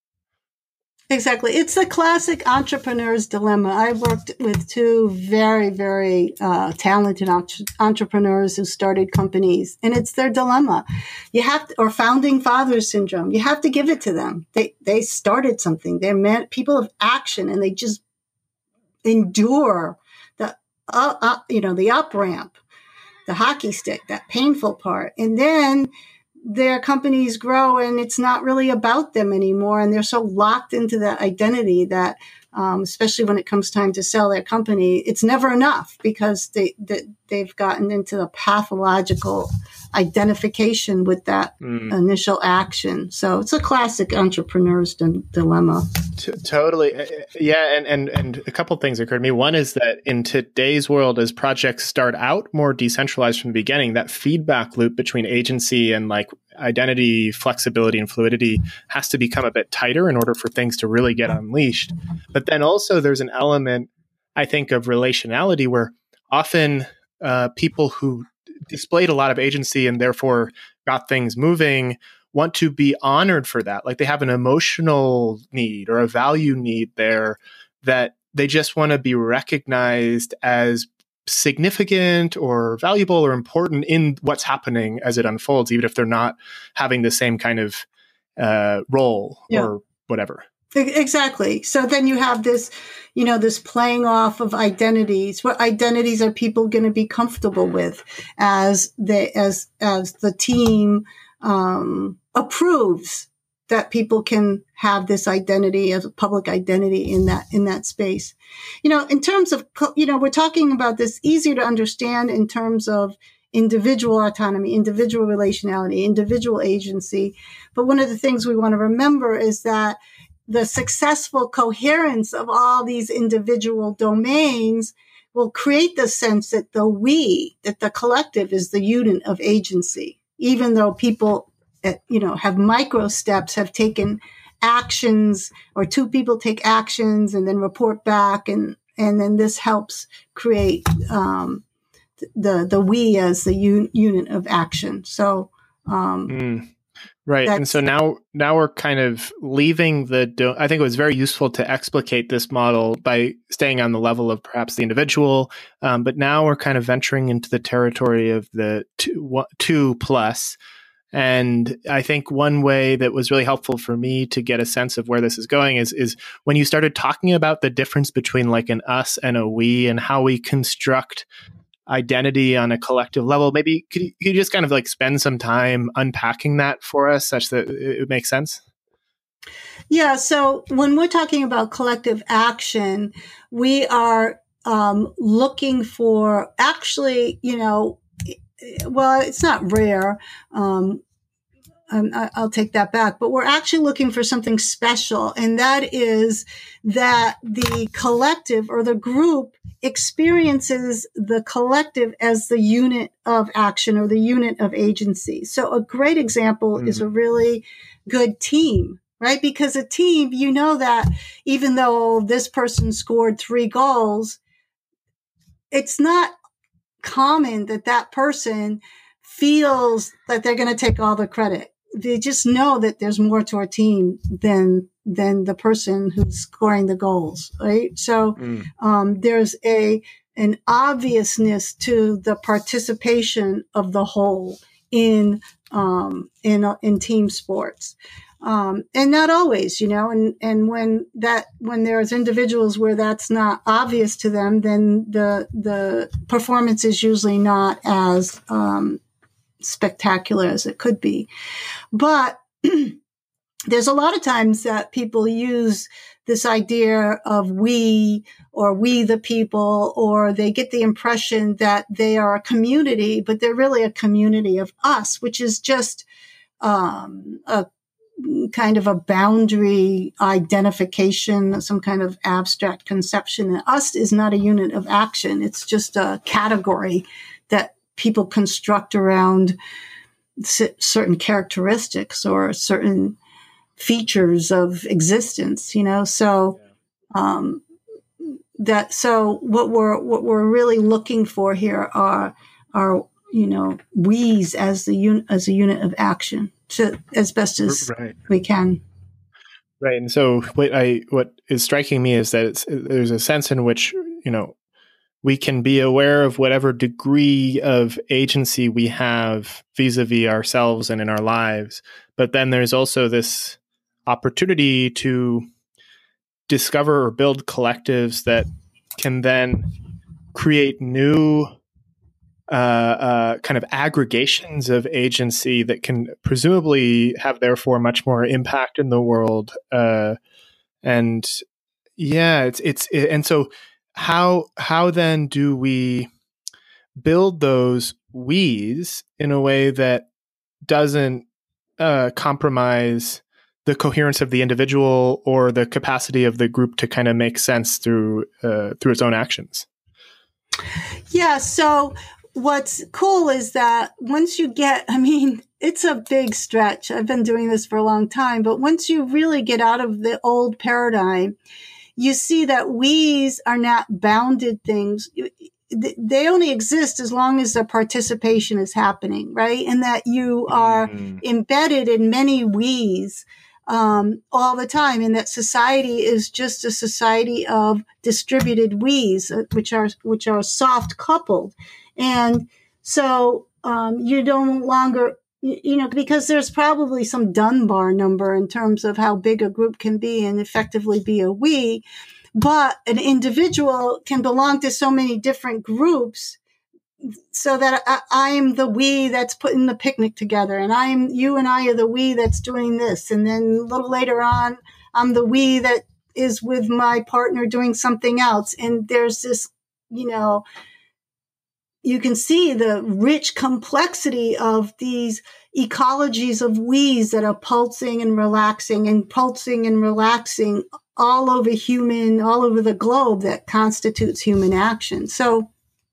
B: Exactly. It's the classic entrepreneur's dilemma. I worked with two very, very uh, talented entre- entrepreneurs who started companies, and it's their dilemma. You have to, or founding fathers syndrome. You have to give it to them. They they started something. They're men, people of action, and they just endure the uh, uh, you know the up ramp, the hockey stick, that painful part, and then their companies grow and it's not really about them anymore. And they're so locked into that identity that, um, especially when it comes time to sell their company, it's never enough because they, they, they've gotten into the pathological identification with that mm. initial action. So it's a classic entrepreneur's d- dilemma.
A: T- totally. Yeah. And, and, and a couple of things occurred to me. One is that in today's world, as projects start out more decentralized from the beginning, that feedback loop between agency and like identity, flexibility, and fluidity has to become a bit tighter in order for things to really get unleashed. But then also there's an element, I think, of relationality where often uh, people who displayed a lot of agency and therefore got things moving want to be honored for that. Like they have an emotional need or a value need there that they just want to be recognized as significant or valuable or important in what's happening as it unfolds, even if they're not having the same kind of uh, role yeah. or whatever.
B: Exactly. So then you have this, you know, this playing off of identities. What identities are people going to be comfortable with as they, as, as the team, um, approves that people can have this identity as a public identity in that, in that space. You know, in terms of, you know, we're talking about this easier to understand in terms of individual autonomy, individual relationality, individual agency. But one of the things we want to remember is that the successful coherence of all these individual domains will create the sense that the we, that the collective is the unit of agency, even though people, you know, have micro steps, have taken actions, or two people take actions and then report back. And, and then this helps create, um, the, the we as the un- unit of action. So, um,
A: mm. Right. That's, and so now now we're kind of leaving the, do- I think it was very useful to explicate this model by staying on the level of perhaps the individual. Um, but now we're kind of venturing into the territory of the two, one, two plus. And I think one way that was really helpful for me to get a sense of where this is going is, is when you started talking about the difference between like an us and a we and how we construct identity on a collective level. Maybe could you, could you just kind of like spend some time unpacking that for us such that it makes sense?
B: Yeah. So when we're talking about collective action, we are um, looking for actually, you know, well, it's not rare. Um, um, I, I'll take that back, but we're actually looking for something special. And that is that the collective or the group experiences the collective as the unit of action or the unit of agency. So a great example mm. is a really good team, right? Because a team, you know that even though this person scored three goals, it's not common that that person feels that they're going to take all the credit. They just know that there's more to our team than than the person who's scoring the goals, right? So mm. um, there's a an obviousness to the participation of the whole in um, in in team sports. Um, and not always, you know, and, and when that, when there's individuals where that's not obvious to them, then the, the performance is usually not as, um, spectacular as it could be. But there's a lot of times that people use this idea of we or we the people, or they get the impression that they are a community, but they're really a community of us, which is just, um, a kind of a boundary identification, some kind of abstract conception. And us is not a unit of action. It's just a category that people construct around c- certain characteristics or certain features of existence, you know? So, um, that, so what we're, what we're really looking for here are, are, you know, we's as the unit, as a unit of action. To, as best as right. we can.
A: Right. And so what I what is striking me is that it's, there's a sense in which, you know, we can be aware of whatever degree of agency we have vis-a-vis ourselves and in our lives. But then there's also this opportunity to discover or build collectives that can then create new Uh, uh, kind of aggregations of agency that can presumably have therefore much more impact in the world. Uh, and yeah, it's, it's, it, and so how, how then do we build those we's in a way that doesn't, uh, compromise the coherence of the individual or the capacity of the group to kind of make sense through, uh, through its own actions?
B: Yeah. So, what's cool is that once you get, I mean, it's a big stretch. I've been doing this for a long time, but once you really get out of the old paradigm, you see that we's are not bounded things. They only exist as long as the participation is happening, right? And that you are mm. embedded in many we's um, all the time, and that society is just a society of distributed we's, which are which are soft coupled. And so um, you no longer, you know, because there's probably some Dunbar number in terms of how big a group can be and effectively be a we, but an individual can belong to so many different groups so that I, I am the we that's putting the picnic together, and I'm you and I are the we that's doing this. And then a little later on, I'm the we that is with my partner doing something else. And there's this, you know, you can see the rich complexity of these ecologies of we's that are pulsing and relaxing and pulsing and relaxing all over human, all over the globe that constitutes human action. So,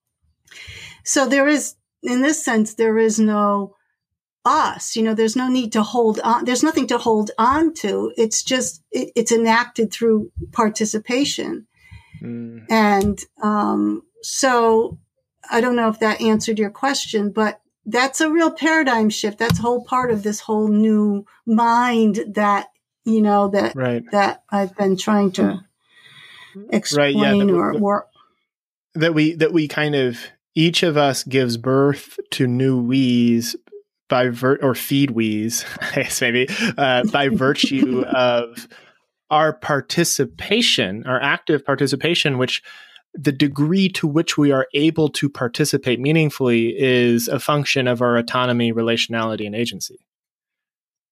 B: so there is, in this sense, there is no us, you know, there's no need to hold on. There's nothing to hold on to. It's just, it, it's enacted through participation. Mm. And, um, so, I don't know if that answered your question, but that's a real paradigm shift. That's a whole part of this whole new mind that, you know, that,
A: right.
B: that I've been trying to explain
A: right, yeah, that,
B: or, or
A: that we, that we kind of, each of us gives birth to new we's by vir- or feed we's, I guess maybe, uh, by virtue of our participation, our active participation, which the degree to which we are able to participate meaningfully is a function of our autonomy, relationality, and agency.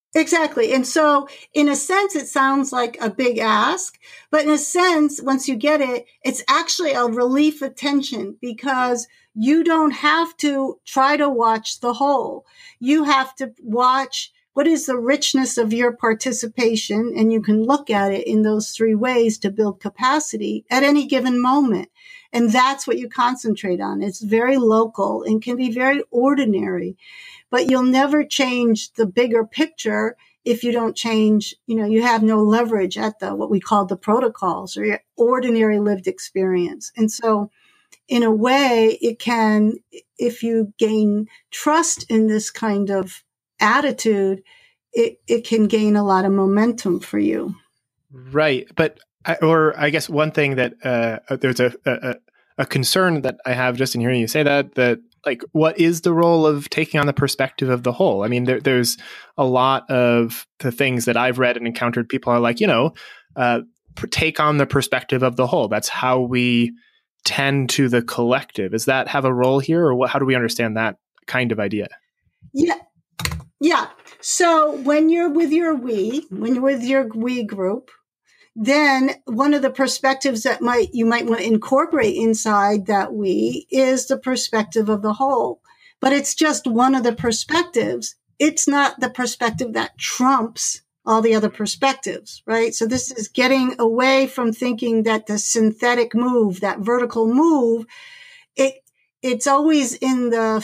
B: Exactly. And so in a sense, it sounds like a big ask, but in a sense, once you get it, it's actually a relief of tension because you don't have to try to watch the whole. You have to watch what is the richness of your participation, and you can look at it in those three ways to build capacity at any given moment. And that's what you concentrate on. It's very local and can be very ordinary. But you'll never change the bigger picture if you don't change, you know, you have no leverage at the, what we call the protocols or your ordinary lived experience. And so in a way, it can, if you gain trust in this kind of attitude, it, it can gain a lot of momentum for you.
A: Right. But, I, or I guess one thing that, uh, there's a, a, a concern that I have just in hearing you say that, that, like, what is the role of taking on the perspective of the whole? I mean, there, there's a lot of the things that I've read and encountered. People are like, you know, uh, take on the perspective of the whole. That's how we tend to the collective. Does that have a role here, or what? How do we understand that kind of idea?
B: Yeah, yeah. So when you're with your we, when you're with your we group, then one of the perspectives that might you might want to incorporate inside that we is the perspective of the whole. But it's just one of the perspectives. It's not the perspective that trumps all the other perspectives, right? So this is getting away from thinking that the synthetic move, that vertical move, it it's always in the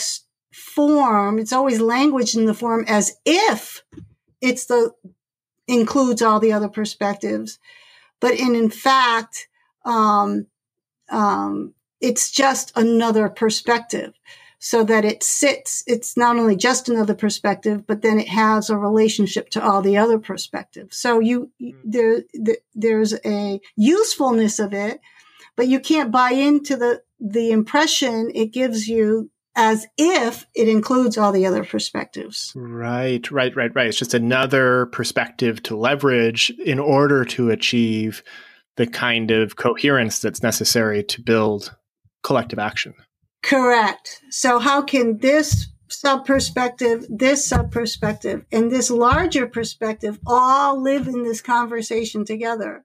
B: form, it's always language in the form as if it's the includes all the other perspectives. But in, in fact, um, um, it's just another perspective so that it sits. It's not only just another perspective, but then it has a relationship to all the other perspectives. So you, there, there's a usefulness of it, but you can't buy into the, the impression it gives you as if it includes all the other perspectives.
A: Right, right, right, right. It's just another perspective to leverage in order to achieve the kind of coherence that's necessary to build collective action.
B: Correct. So how can this sub-perspective, this sub-perspective, and this larger perspective all live in this conversation together?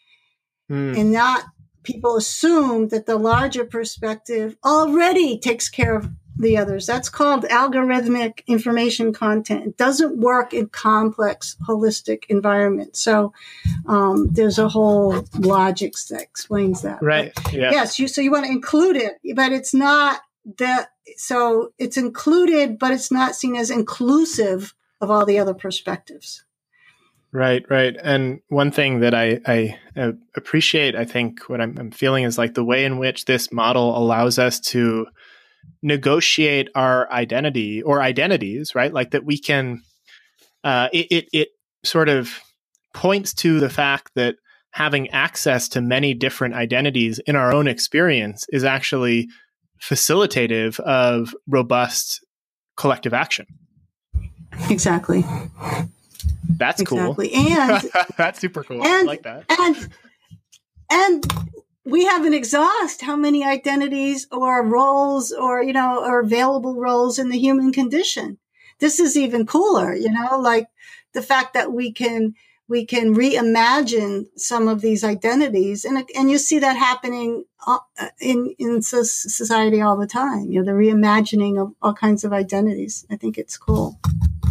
B: Mm. And not people assume that the larger perspective already takes care of the others. That's called algorithmic information content. It doesn't work in complex, holistic environments. So um, there's a whole logic that explains that.
A: Right.
B: But
A: yeah.
B: Yes. You, so you want to include it, but it's not that. So it's included, but it's not seen as inclusive of all the other perspectives.
A: Right, right. And one thing that I, I uh, appreciate, I think what I'm, I'm feeling is like the way in which this model allows us to negotiate our identity or identities, right? Like that we can, uh, it, it, it sort of points to the fact that having access to many different identities in our own experience is actually facilitative of robust collective action.
B: Exactly.
A: That's
B: exactly.
A: cool.
B: And
A: that's super cool.
B: And,
A: I like that.
B: And and we haven't exhausted how many identities or roles or, you know, or available roles in the human condition. This is even cooler, you know, like the fact that we can we can reimagine some of these identities, and and you see that happening in in society all the time. You know, the reimagining of all kinds of identities. I think it's cool.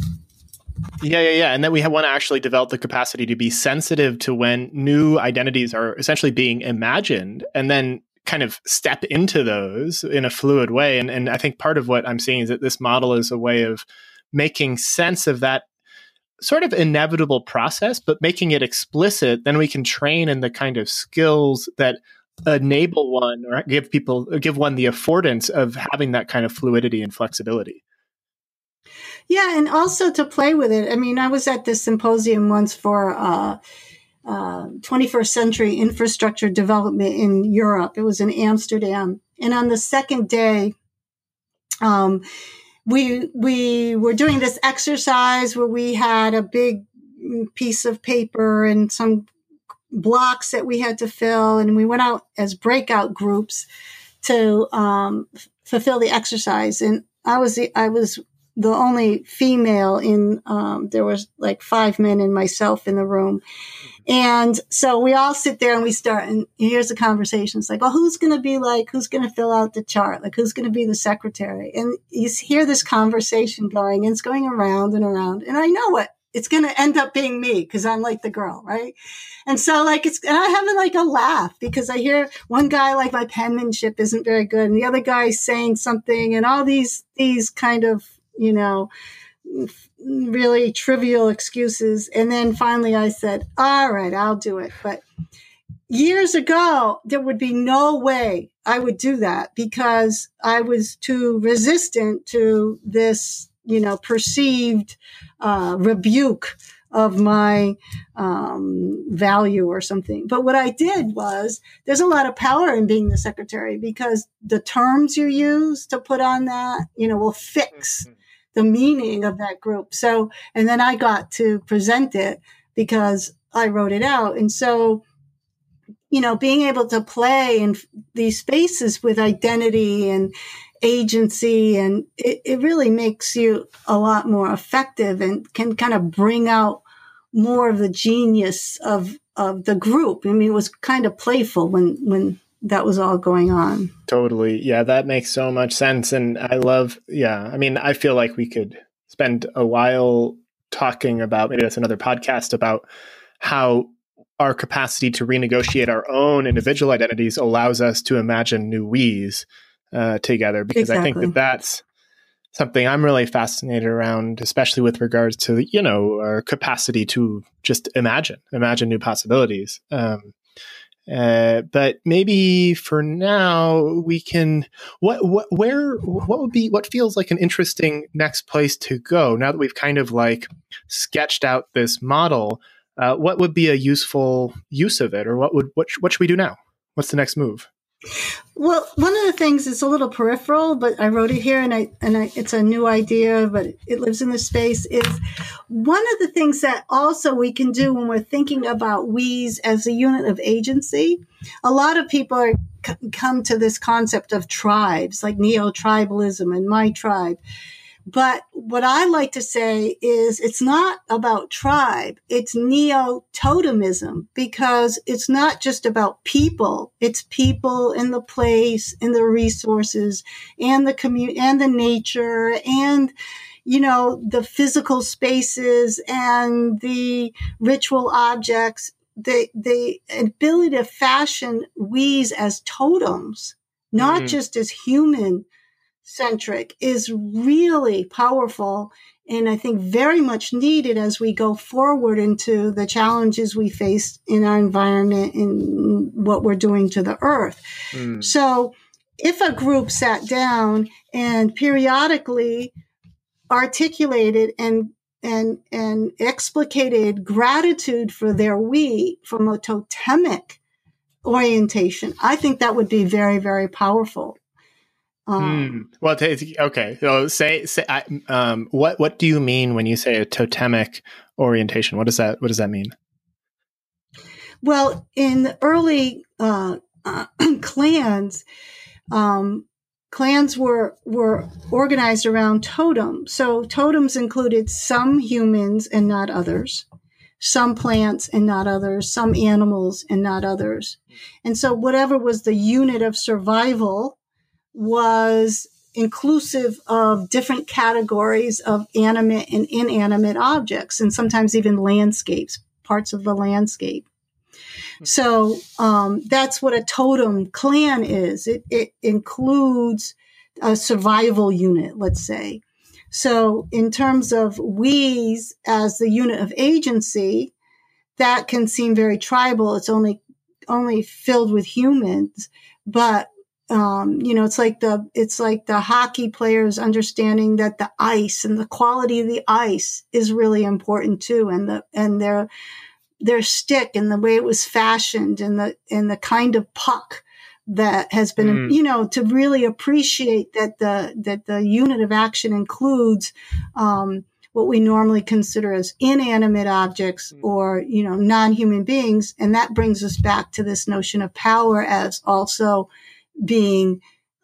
A: Yeah, yeah, yeah. And then we want to actually develop the capacity to be sensitive to when new identities are essentially being imagined and then kind of step into those in a fluid way. And, and I think part of what I'm seeing is that this model is a way of making sense of that sort of inevitable process, but making it explicit. Then we can train in the kind of skills that enable one or give people, give one the affordance of having that kind of fluidity and flexibility.
B: Yeah, and also to play with it. I mean, I was at this symposium once for uh, uh, twenty-first century infrastructure development in Europe. It was in Amsterdam. And on the second day, um, we we were doing this exercise where we had a big piece of paper and some blocks that we had to fill. And we went out as breakout groups to um, fulfill the exercise. And I was I was the only female in, um, there was like five men and myself in the room. And so we all sit there and we start, and here's the conversation. It's like, well, who's going to be like, who's going to fill out the chart? Like, who's going to be the secretary? And you hear this conversation going, and it's going around and around. And I know what it's going to end up being me, because I'm like the girl, right? And so like, it's, and I have like a laugh, because I hear one guy, like, my penmanship isn't very good, and the other guy saying something, and all these, these kind of, you know, really trivial excuses. And then finally I said, all right, I'll do it. But years ago, there would be no way I would do that, because I was too resistant to this, you know, perceived uh, rebuke of my um, value or something. But what I did was, there's a lot of power in being the secretary, because the terms you use to put on that, you know, will fix the meaning of that group. So, and then I got to present it because I wrote it out. And so, you know, being able to play in these spaces with identity and agency, and it, it really makes you a lot more effective, and can kind of bring out more of the genius of, of the group. I mean, it was kind of playful when, when that was all going on.
A: Totally. Yeah, that makes so much sense. And I love, yeah, I mean, I feel like we could spend a while talking about, maybe that's another podcast, about how our capacity to renegotiate our own individual identities allows us to imagine new we's uh, together. Because exactly. I think that that's something I'm really fascinated around, especially with regards to, you know, our capacity to just imagine, imagine new possibilities. Um, Uh, but maybe for now we can, what, what, where, what would be, what feels like an interesting next place to go now that we've kind of like sketched out this model, uh, what would be a useful use of it, or what would, what, what should we do now? What's the next move?
B: Well, one of the things is a little peripheral, but I wrote it here, and I and I, it's a new idea, but it lives in the space. Is one of the things that also we can do when we're thinking about we's as a unit of agency. A lot of people are, c- come to this concept of tribes, like neo-tribalism and my tribe. But what I like to say is it's not about tribe. It's neo-totemism, because it's not just about people. It's people in the place, in the resources, and the community, and the nature, and, you know, the physical spaces and the ritual objects. The, the ability to fashion we's as totems, not mm-hmm. just as human centric, is really powerful, and I think very much needed as we go forward into the challenges we face in our environment and what we're doing to the earth. Mm. So if a group sat down and periodically articulated and and and explicated gratitude for their we from a totemic orientation, I think that would be very, very powerful.
A: Um, hmm. Well, t- okay. So say, say, I, um, what, what do you mean when you say a totemic orientation? What does that, what does that mean?
B: Well, in the early, uh, uh clans, um, clans were, were organized around totems. So totems included some humans and not others, some plants and not others, some animals and not others. And so whatever was the unit of survival was inclusive of different categories of animate and inanimate objects, and sometimes even landscapes, parts of the landscape. Mm-hmm. So um, that's what a totem clan is. It, it includes a survival unit, let's say. So in terms of we's as the unit of agency, that can seem very tribal. It's only only filled with humans, but Um, you know, it's like the, it's like the hockey players understanding that the ice and the quality of the ice is really important too. And the, and their, their stick and the way it was fashioned and the, and the kind of puck that has been, mm. you know, to really appreciate that the, that the unit of action includes, um, what we normally consider as inanimate objects or, you know, non-human beings. And that brings us back to this notion of power as also being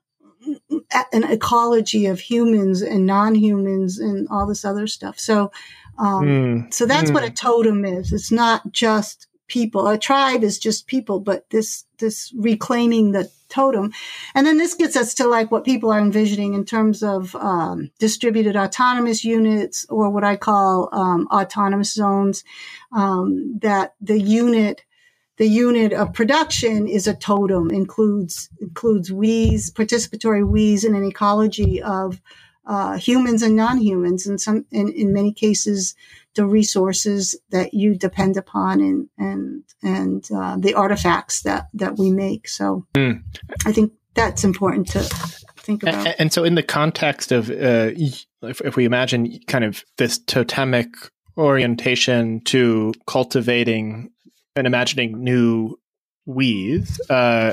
B: an ecology of humans and non-humans and all this other stuff. So, um, mm. so that's mm. what a totem is. It's not just people. A tribe is just people, but this, this reclaiming the totem. And then this gets us to like what people are envisioning in terms of, um, distributed autonomous units, or what I call, um, autonomous zones, um, that the unit, the unit of production is a totem, includes, includes we's, participatory we's in an ecology of, uh, humans and non-humans. And some, in, in many cases, the resources that you depend upon, and, and, and, uh, the artifacts that, that we make. So mm. I think that's important to think about.
A: And, and so in the context of, uh, if, if we imagine kind of this totemic orientation to cultivating and imagining new we's, uh,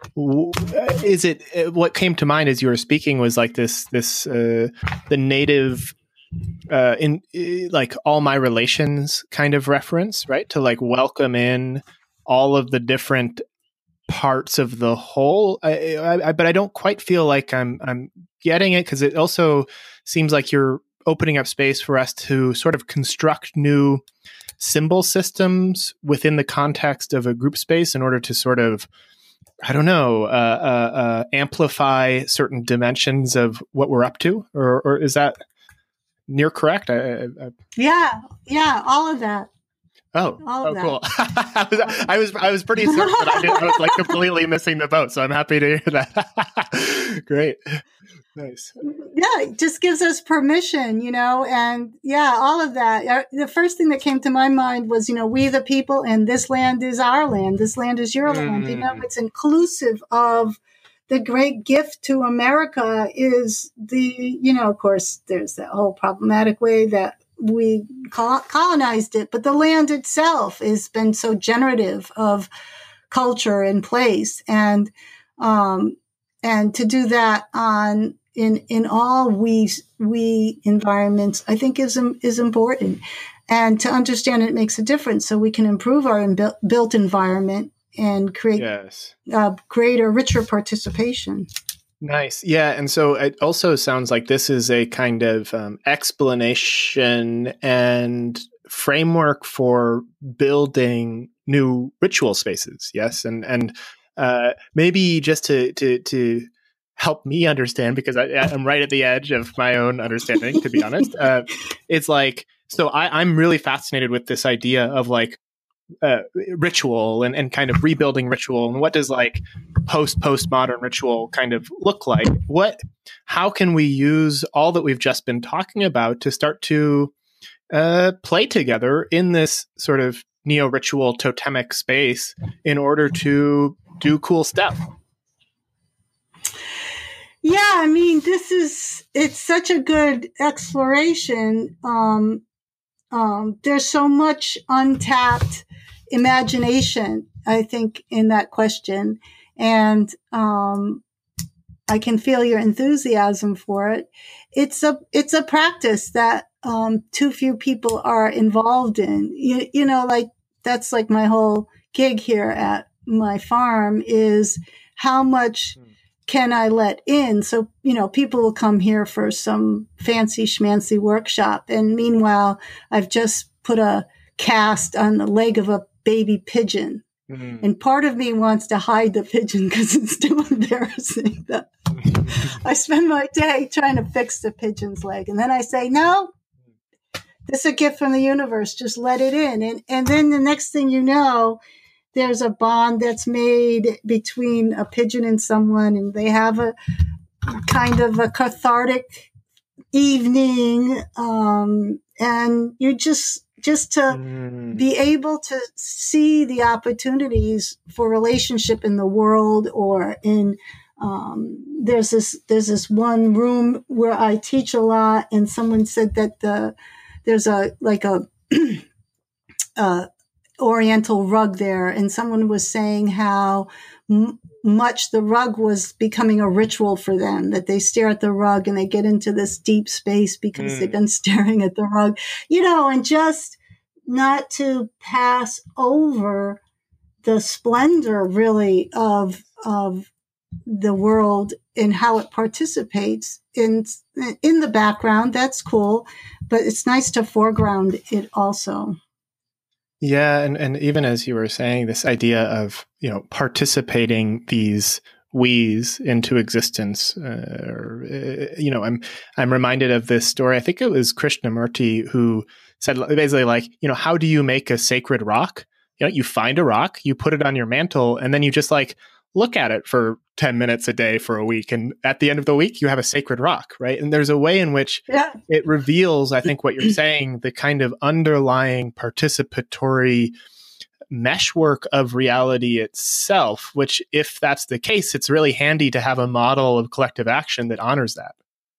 A: is it, what came to mind as you were speaking was like this, this, uh, the native, uh, in like all my relations kind of reference, right? To like welcome in all of the different parts of the whole. I, I, I, but I don't quite feel like I'm, I'm getting it, because it also seems like you're opening up space for us to sort of construct new symbol systems within the context of a group space in order to sort of, I don't know, uh, uh, uh, amplify certain dimensions of what we're up to, or, or is that near correct? I, I, I...
B: Yeah, yeah, all of that.
A: Oh, oh, cool. I was, I was, I was pretty certain that I, didn't, I was like completely missing the boat. So I'm happy to hear that. Great. Nice.
B: Yeah, it just gives us permission, you know, and yeah, all of that. The first thing that came to my mind was, you know, we the people, and this land is our land. This land is your mm. land. You know, it's inclusive of the great gift to America is the, you know, of course, there's that whole problematic way that we colonized it, but the land itself has been so generative of culture and place. And, um, and to do that on, in, in all we, we environments, I think is, is important. And to understand it makes a difference, so we can improve our inbuilt, built environment and create
A: yes.
B: uh, greater, richer participation.
A: Nice. Yeah. And so it also sounds like this is a kind of um, explanation and framework for building new ritual spaces. Yes. And, and uh, maybe just to, to, to help me understand, because I, I'm right at the edge of my own understanding, to be honest. Uh, it's like, so I, I'm really fascinated with this idea of like, Uh, ritual and, and kind of rebuilding ritual, and what does like post postmodern ritual kind of look like? What, how can we use all that we've just been talking about to start to uh, play together in this sort of neo ritual totemic space in order to do cool stuff?
B: Yeah, I mean, this is, it's such a good exploration. Um, um, there's so much untapped imagination, I think, in that question. And, um, I can feel your enthusiasm for it. It's a, it's a practice that, um, too few people are involved in. You, you know, like, that's like my whole gig here at my farm is how much can I let in? So, you know, people will come here for some fancy schmancy workshop. And meanwhile, I've just put a cast on the leg of a baby pigeon. Mm-hmm. And part of me wants to hide the pigeon because it's too embarrassing. That I spend my day trying to fix the pigeon's leg. And then I say, no, this is a gift from the universe. Just let it in. And, and then the next thing you know, there's a bond that's made between a pigeon and someone, and they have a kind of a cathartic evening. Um, and you just, just to mm. be able to see the opportunities for relationship in the world, or in, um, there's this, there's this one room where I teach a lot, and someone said that the, there's a, like a, uh, Oriental rug there, and someone was saying how m- much the rug was becoming a ritual for them, that they stare at the rug and they get into this deep space because mm. they've been staring at the rug, you know, and just not to pass over the splendor really of, of the world and how it participates in in the background. That's cool, but it's nice to foreground it also.
A: Yeah, and, and even as you were saying, this idea of, you know, participating these we's into existence, uh, or, uh, you know, I'm I'm reminded of this story. I think it was Krishnamurti who said basically like, you know, how do you make a sacred rock? You know, you find a rock, you put it on your mantle, and then you just like look at it for ten minutes a day for a week. And at the end of the week, you have a sacred rock, right? And there's a way in which yeah. it reveals, I think, what you're saying, the kind of underlying participatory meshwork of reality itself, which if that's the case, it's really handy to have a model of collective action that honors that.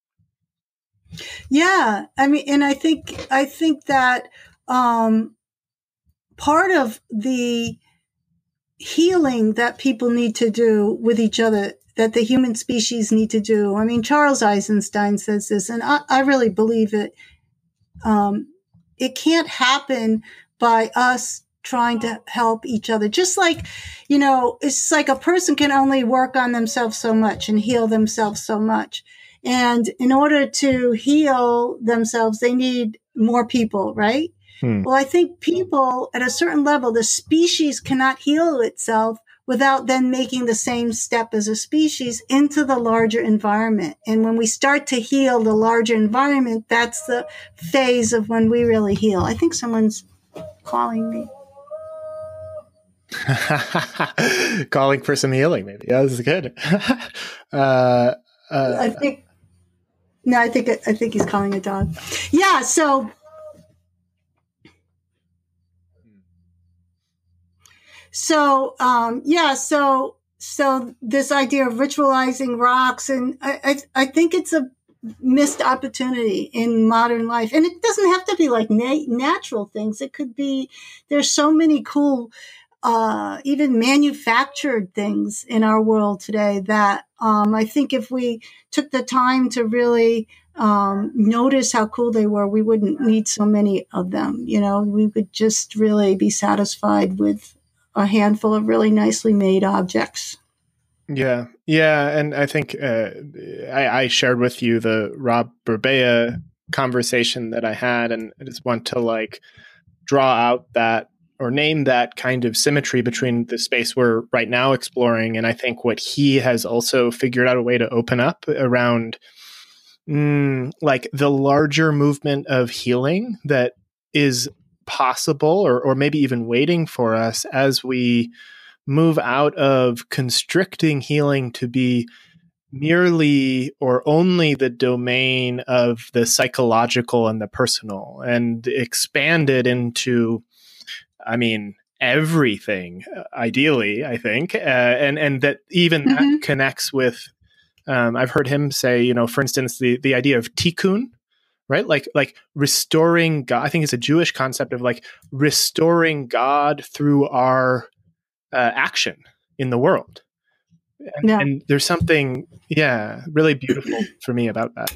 B: Yeah. I mean, and I think, I think that um, part of the healing that people need to do with each other, that the human species need to do. I mean, Charles Eisenstein says this, and I, I really believe it. Um, it can't happen by us trying to help each other. Just like, you know, it's like a person can only work on themselves so much and heal themselves so much. And in order to heal themselves, they need more people, right? Hmm. Well, I think people at a certain level, the species cannot heal itself without then making the same step as a species into the larger environment. And when we start to heal the larger environment, that's the phase of when we really heal. I think someone's calling me.
A: Calling for some healing, maybe. Yeah, this is good. uh, uh,
B: I think, no, I think, I think he's calling a dog. Yeah. So, So, um, yeah, so, so this idea of ritualizing rocks, and I, I, I think it's a missed opportunity in modern life. And it doesn't have to be like na- natural things. It could be, there's so many cool, uh, even manufactured things in our world today that, um, I think if we took the time to really, um, notice how cool they were, we wouldn't need so many of them. You know, we would just really be satisfied with a handful of really nicely made objects.
A: Yeah. Yeah. And I think uh, I, I shared with you the Rob Burbea conversation that I had, and I just want to like draw out that or name that kind of symmetry between the space we're right now exploring. And I think what he has also figured out a way to open up around mm, like the larger movement of healing that is possible or, or maybe even waiting for us as we move out of constricting healing to be merely or only the domain of the psychological and the personal, and expand it into, I mean, everything, ideally, I think. Uh, and, and that even mm-hmm. that connects with, um, I've heard him say, you know, for instance, the, the idea of tikkun, right? Like, like restoring God. I think it's a Jewish concept of like restoring God through our uh, action in the world. And, yeah. and there's something, yeah, really beautiful for me about that.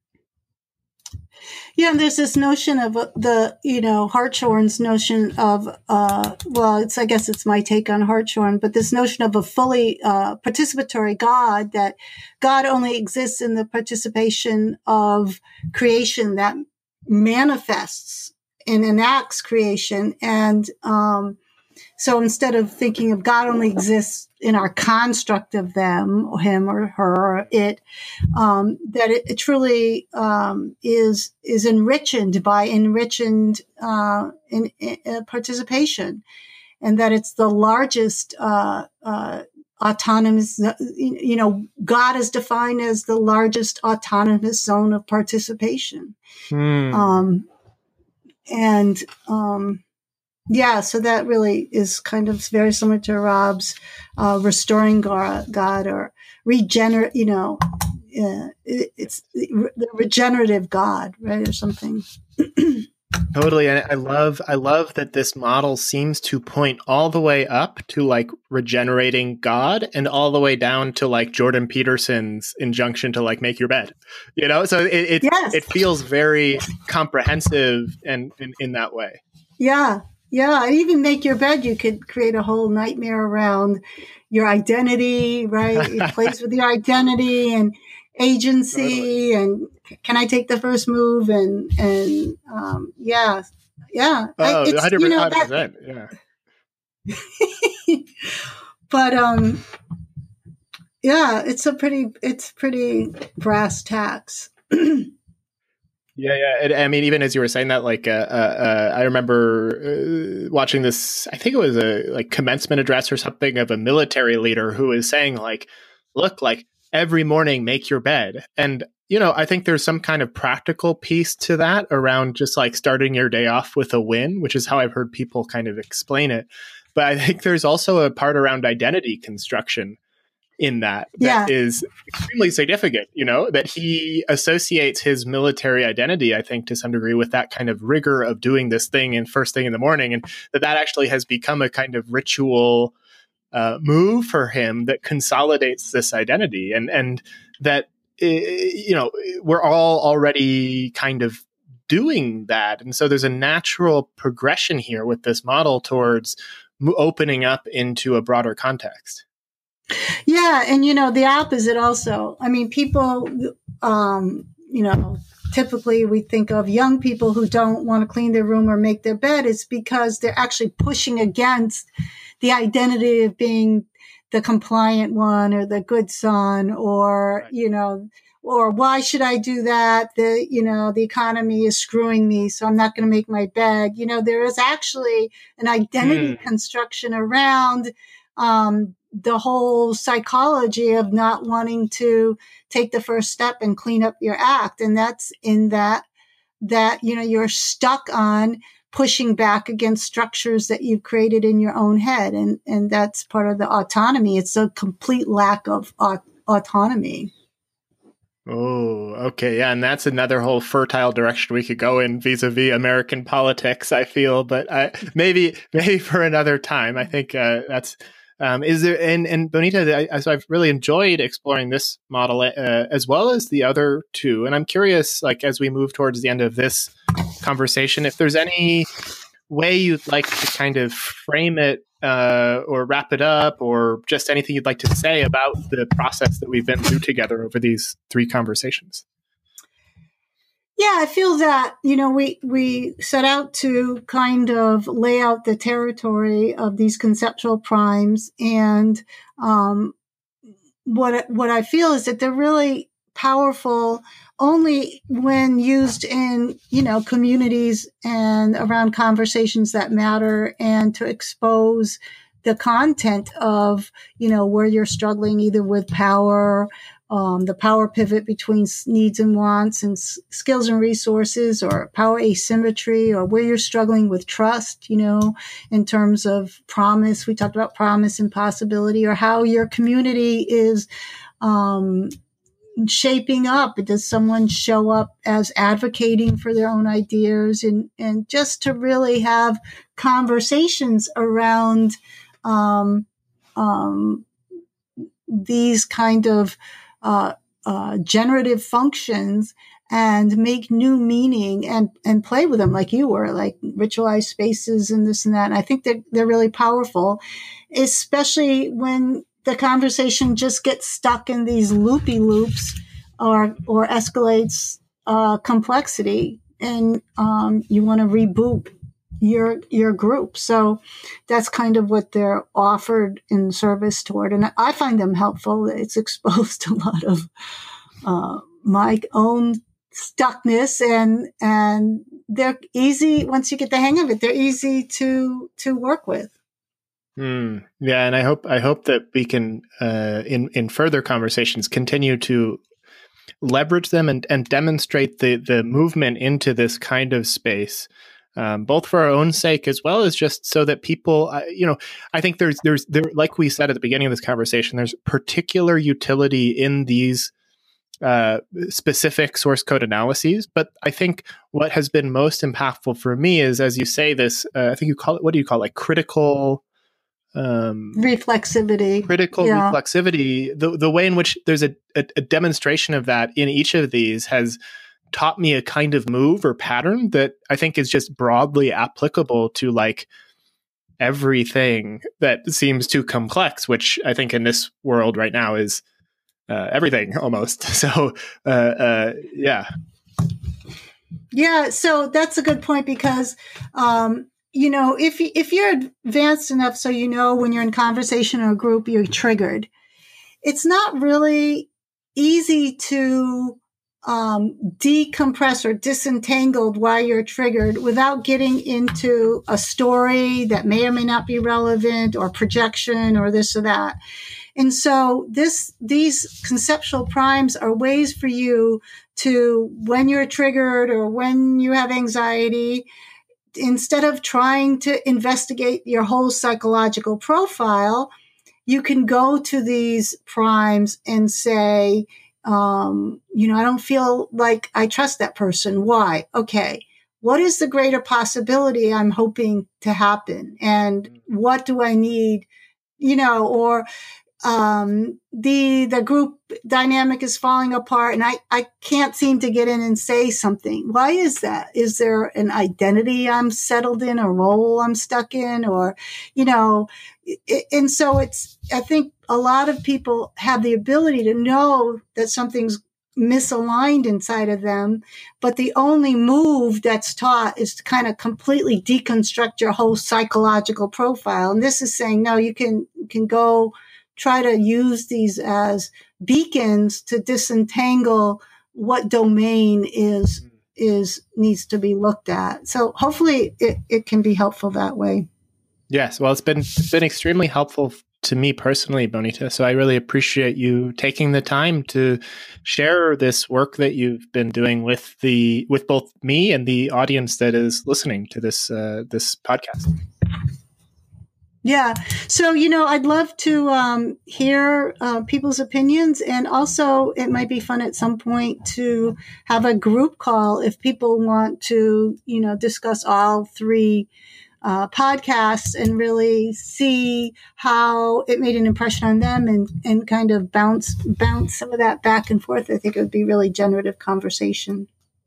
B: Yeah, and there's this notion of uh, the, you know, Hartshorne's notion of, uh, well, it's, I guess it's my take on Hartshorne, but this notion of a fully uh, participatory God, that God only exists in the participation of creation that manifests and enacts creation. And um, so instead of thinking of God only exists in our construct of them, or him or her or it, um, that it, it truly um, is is enriched by enriched uh, in, in, uh, participation, and that it's the largest uh, uh, autonomous. You know, God is defined as the largest autonomous zone of participation, hmm. um, and. Um, Yeah, so that really is kind of very similar to Rob's uh, restoring God or regenerate, you know, uh, it, it's the regenerative God, right, or something.
A: Totally. And I love, I love that this model seems to point all the way up to like regenerating God and all the way down to like Jordan Peterson's injunction to like make your bed, you know? So it, it, yes. it feels very comprehensive and in, in that way.
B: Yeah. Yeah, and even make your bed, you could create a whole nightmare around, your identity, right? It plays with your identity and agency, totally. And can I take the first move? And and um, yeah, yeah.
A: Oh,
B: I, it's,
A: one hundred percent,
B: you know,
A: one hundred percent,
B: yeah. But um, yeah, it's a pretty, it's pretty brass tacks.
A: Yeah, yeah. And, I mean, even as you were saying that, like, uh, uh, I remember uh, watching this, I think it was a like commencement address or something of a military leader who was saying, like, look, like every morning, make your bed. And, you know, I think there's some kind of practical piece to that around just like starting your day off with a win, which is how I've heard people kind of explain it. But I think there's also a part around identity construction in that that yeah. is extremely significant, you know, that he associates his military identity, I think, to some degree with that kind of rigor of doing this thing in first thing in the morning, and that that actually has become a kind of ritual uh, move for him that consolidates this identity, and and that, you know, we're all already kind of doing that. And so there's a natural progression here with this model towards opening up into a broader context.
B: Yeah. And, you know, the opposite also. I mean, people, um, you know, typically we think of young people who don't want to clean their room or make their bed. It's because they're actually pushing against the identity of being the compliant one or the good son, or, right. you know, or why should I do that? The, you know, the economy is screwing me, so I'm not going to make my bed. You know, there is actually an identity hmm. construction around, um, the whole psychology of not wanting to take the first step and clean up your act. And that's in that, that, you know, you're stuck on pushing back against structures that you've created in your own head. And, and that's part of the autonomy. It's a complete lack of aut- autonomy.
A: Oh, okay. Yeah. And that's another whole fertile direction we could go in vis-a-vis American politics, I feel, but I, maybe, maybe for another time. I think uh, that's, Um, is there, and, and Bonita, I, so I've really enjoyed exploring this model uh, as well as the other two. And I'm curious, like, as we move towards the end of this conversation, if there's any way you'd like to kind of frame it uh, or wrap it up, or just anything you'd like to say about the process that we've been through together over these three conversations.
B: Yeah, I feel that, you know, we, we set out to kind of lay out the territory of these conceptual primes. And, um, what, what I feel is that they're really powerful only when used in, you know, communities and around conversations that matter, and to expose the content of, you know, where you're struggling either with power, Um, the power pivot between needs and wants, and s- skills and resources, or power asymmetry, or where you're struggling with trust, you know, in terms of promise. We talked about promise and possibility, or how your community is um, shaping up. Does someone show up as advocating for their own ideas? And, and just to really have conversations around um, um, these kind of Uh, uh, generative functions, and make new meaning, and, and play with them like you were, like ritualized spaces and this and that. And I think that they're really powerful, especially when the conversation just gets stuck in these loopy loops, or, or escalates, uh, complexity, and, um, you want to reboot your, your group. So that's kind of what they're offered in service toward. And I find them helpful. It's exposed a lot of, uh, my own stuckness, and, and they're easy. Once you get the hang of it, they're easy to, to work with.
A: Mm, yeah. And I hope, I hope that we can, uh, in, in further conversations, continue to leverage them and, and demonstrate the, the movement into this kind of space. Um, both for our own sake, as well as just so that people, uh, you know, I think there's, there's, there, like we said at the beginning of this conversation, there's particular utility in these uh, specific source code analyses. But I think what has been most impactful for me is, as you say, this, uh, I think you call it, what do you call it? Like critical um,
B: reflexivity.
A: Critical
B: yeah.
A: reflexivity. The, the way in which there's a, a, a demonstration of that in each of these has taught me a kind of move or pattern that I think is just broadly applicable to like everything that seems too complex, which I think in this world right now is uh, everything almost. So, uh, uh, yeah.
B: Yeah, so that's a good point because, um, you know, if if you're advanced enough so you know when you're in conversation or a group, you're triggered, it's not really easy to um, decompress or disentangle why you're triggered without getting into a story that may or may not be relevant or projection or this or that. And so this, these conceptual primes are ways for you to, when you're triggered or when you have anxiety, instead of trying to investigate your whole psychological profile, you can go to these primes and say, um, you know, I don't feel like I trust that person. Why? Okay. What is the greater possibility I'm hoping to happen? And what do I need, you know, or, um, the, the group dynamic is falling apart and I, I can't seem to get in and say something. Why is that? Is there an identity I'm settled in, a role I'm stuck in, or, you know, it, and so it's, I think a lot of people have the ability to know that something's misaligned inside of them, but the only move that's taught is to kind of completely deconstruct your whole psychological profile. And this is saying, no, you can, can go try to use these as beacons to disentangle what domain is, is, needs to be looked at. So hopefully it, it can be helpful that way.
A: Yes. Well, it's been, it's been extremely helpful to me personally, Bonita. So I really appreciate you taking the time to share this work that you've been doing with the, with both me and the audience that is listening to this, uh, this podcast.
B: Yeah. So, you know, I'd love to um, hear uh, people's opinions. And also it might be fun at some point to have a group call if people want to, you know, discuss all three uh, podcasts and really see how it made an impression on them and, and kind of bounce, bounce some of that back and forth. I think it would be really generative conversation.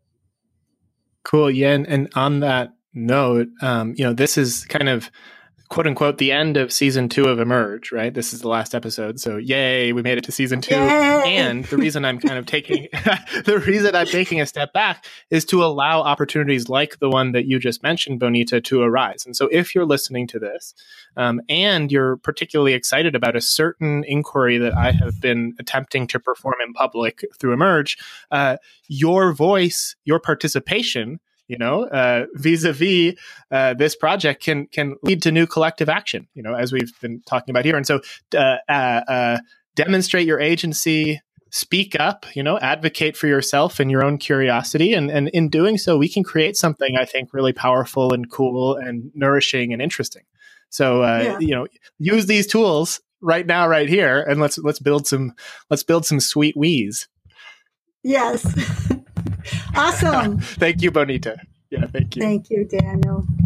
A: Cool. Yeah. And, and on that note, um, you know, this is kind of, quote unquote, the end of season two of Emerge, right? This is the last episode. So yay, we made it to season two.
B: Yay!
A: And the reason I'm kind of taking, the reason I'm taking a step back is to allow opportunities like the one that you just mentioned, Bonita, to arise. And so if you're listening to this um, and you're particularly excited about a certain inquiry that I have been attempting to perform in public through Emerge, uh, your voice, your participation, you know, uh, vis-a-vis uh, this project can can lead to new collective action, you know, as we've been talking about here. And so uh, uh, uh, demonstrate your agency, speak up, you know, advocate for yourself and your own curiosity. And, and in doing so, we can create something, I think, really powerful and cool and nourishing and interesting. So, uh, yeah. you know, use these tools right now, right here, and let's let's build some let's build some sweet wheeze.
B: Yes. Awesome.
A: Thank you, Bonita. Yeah, thank you.
B: Thank you, Daniel.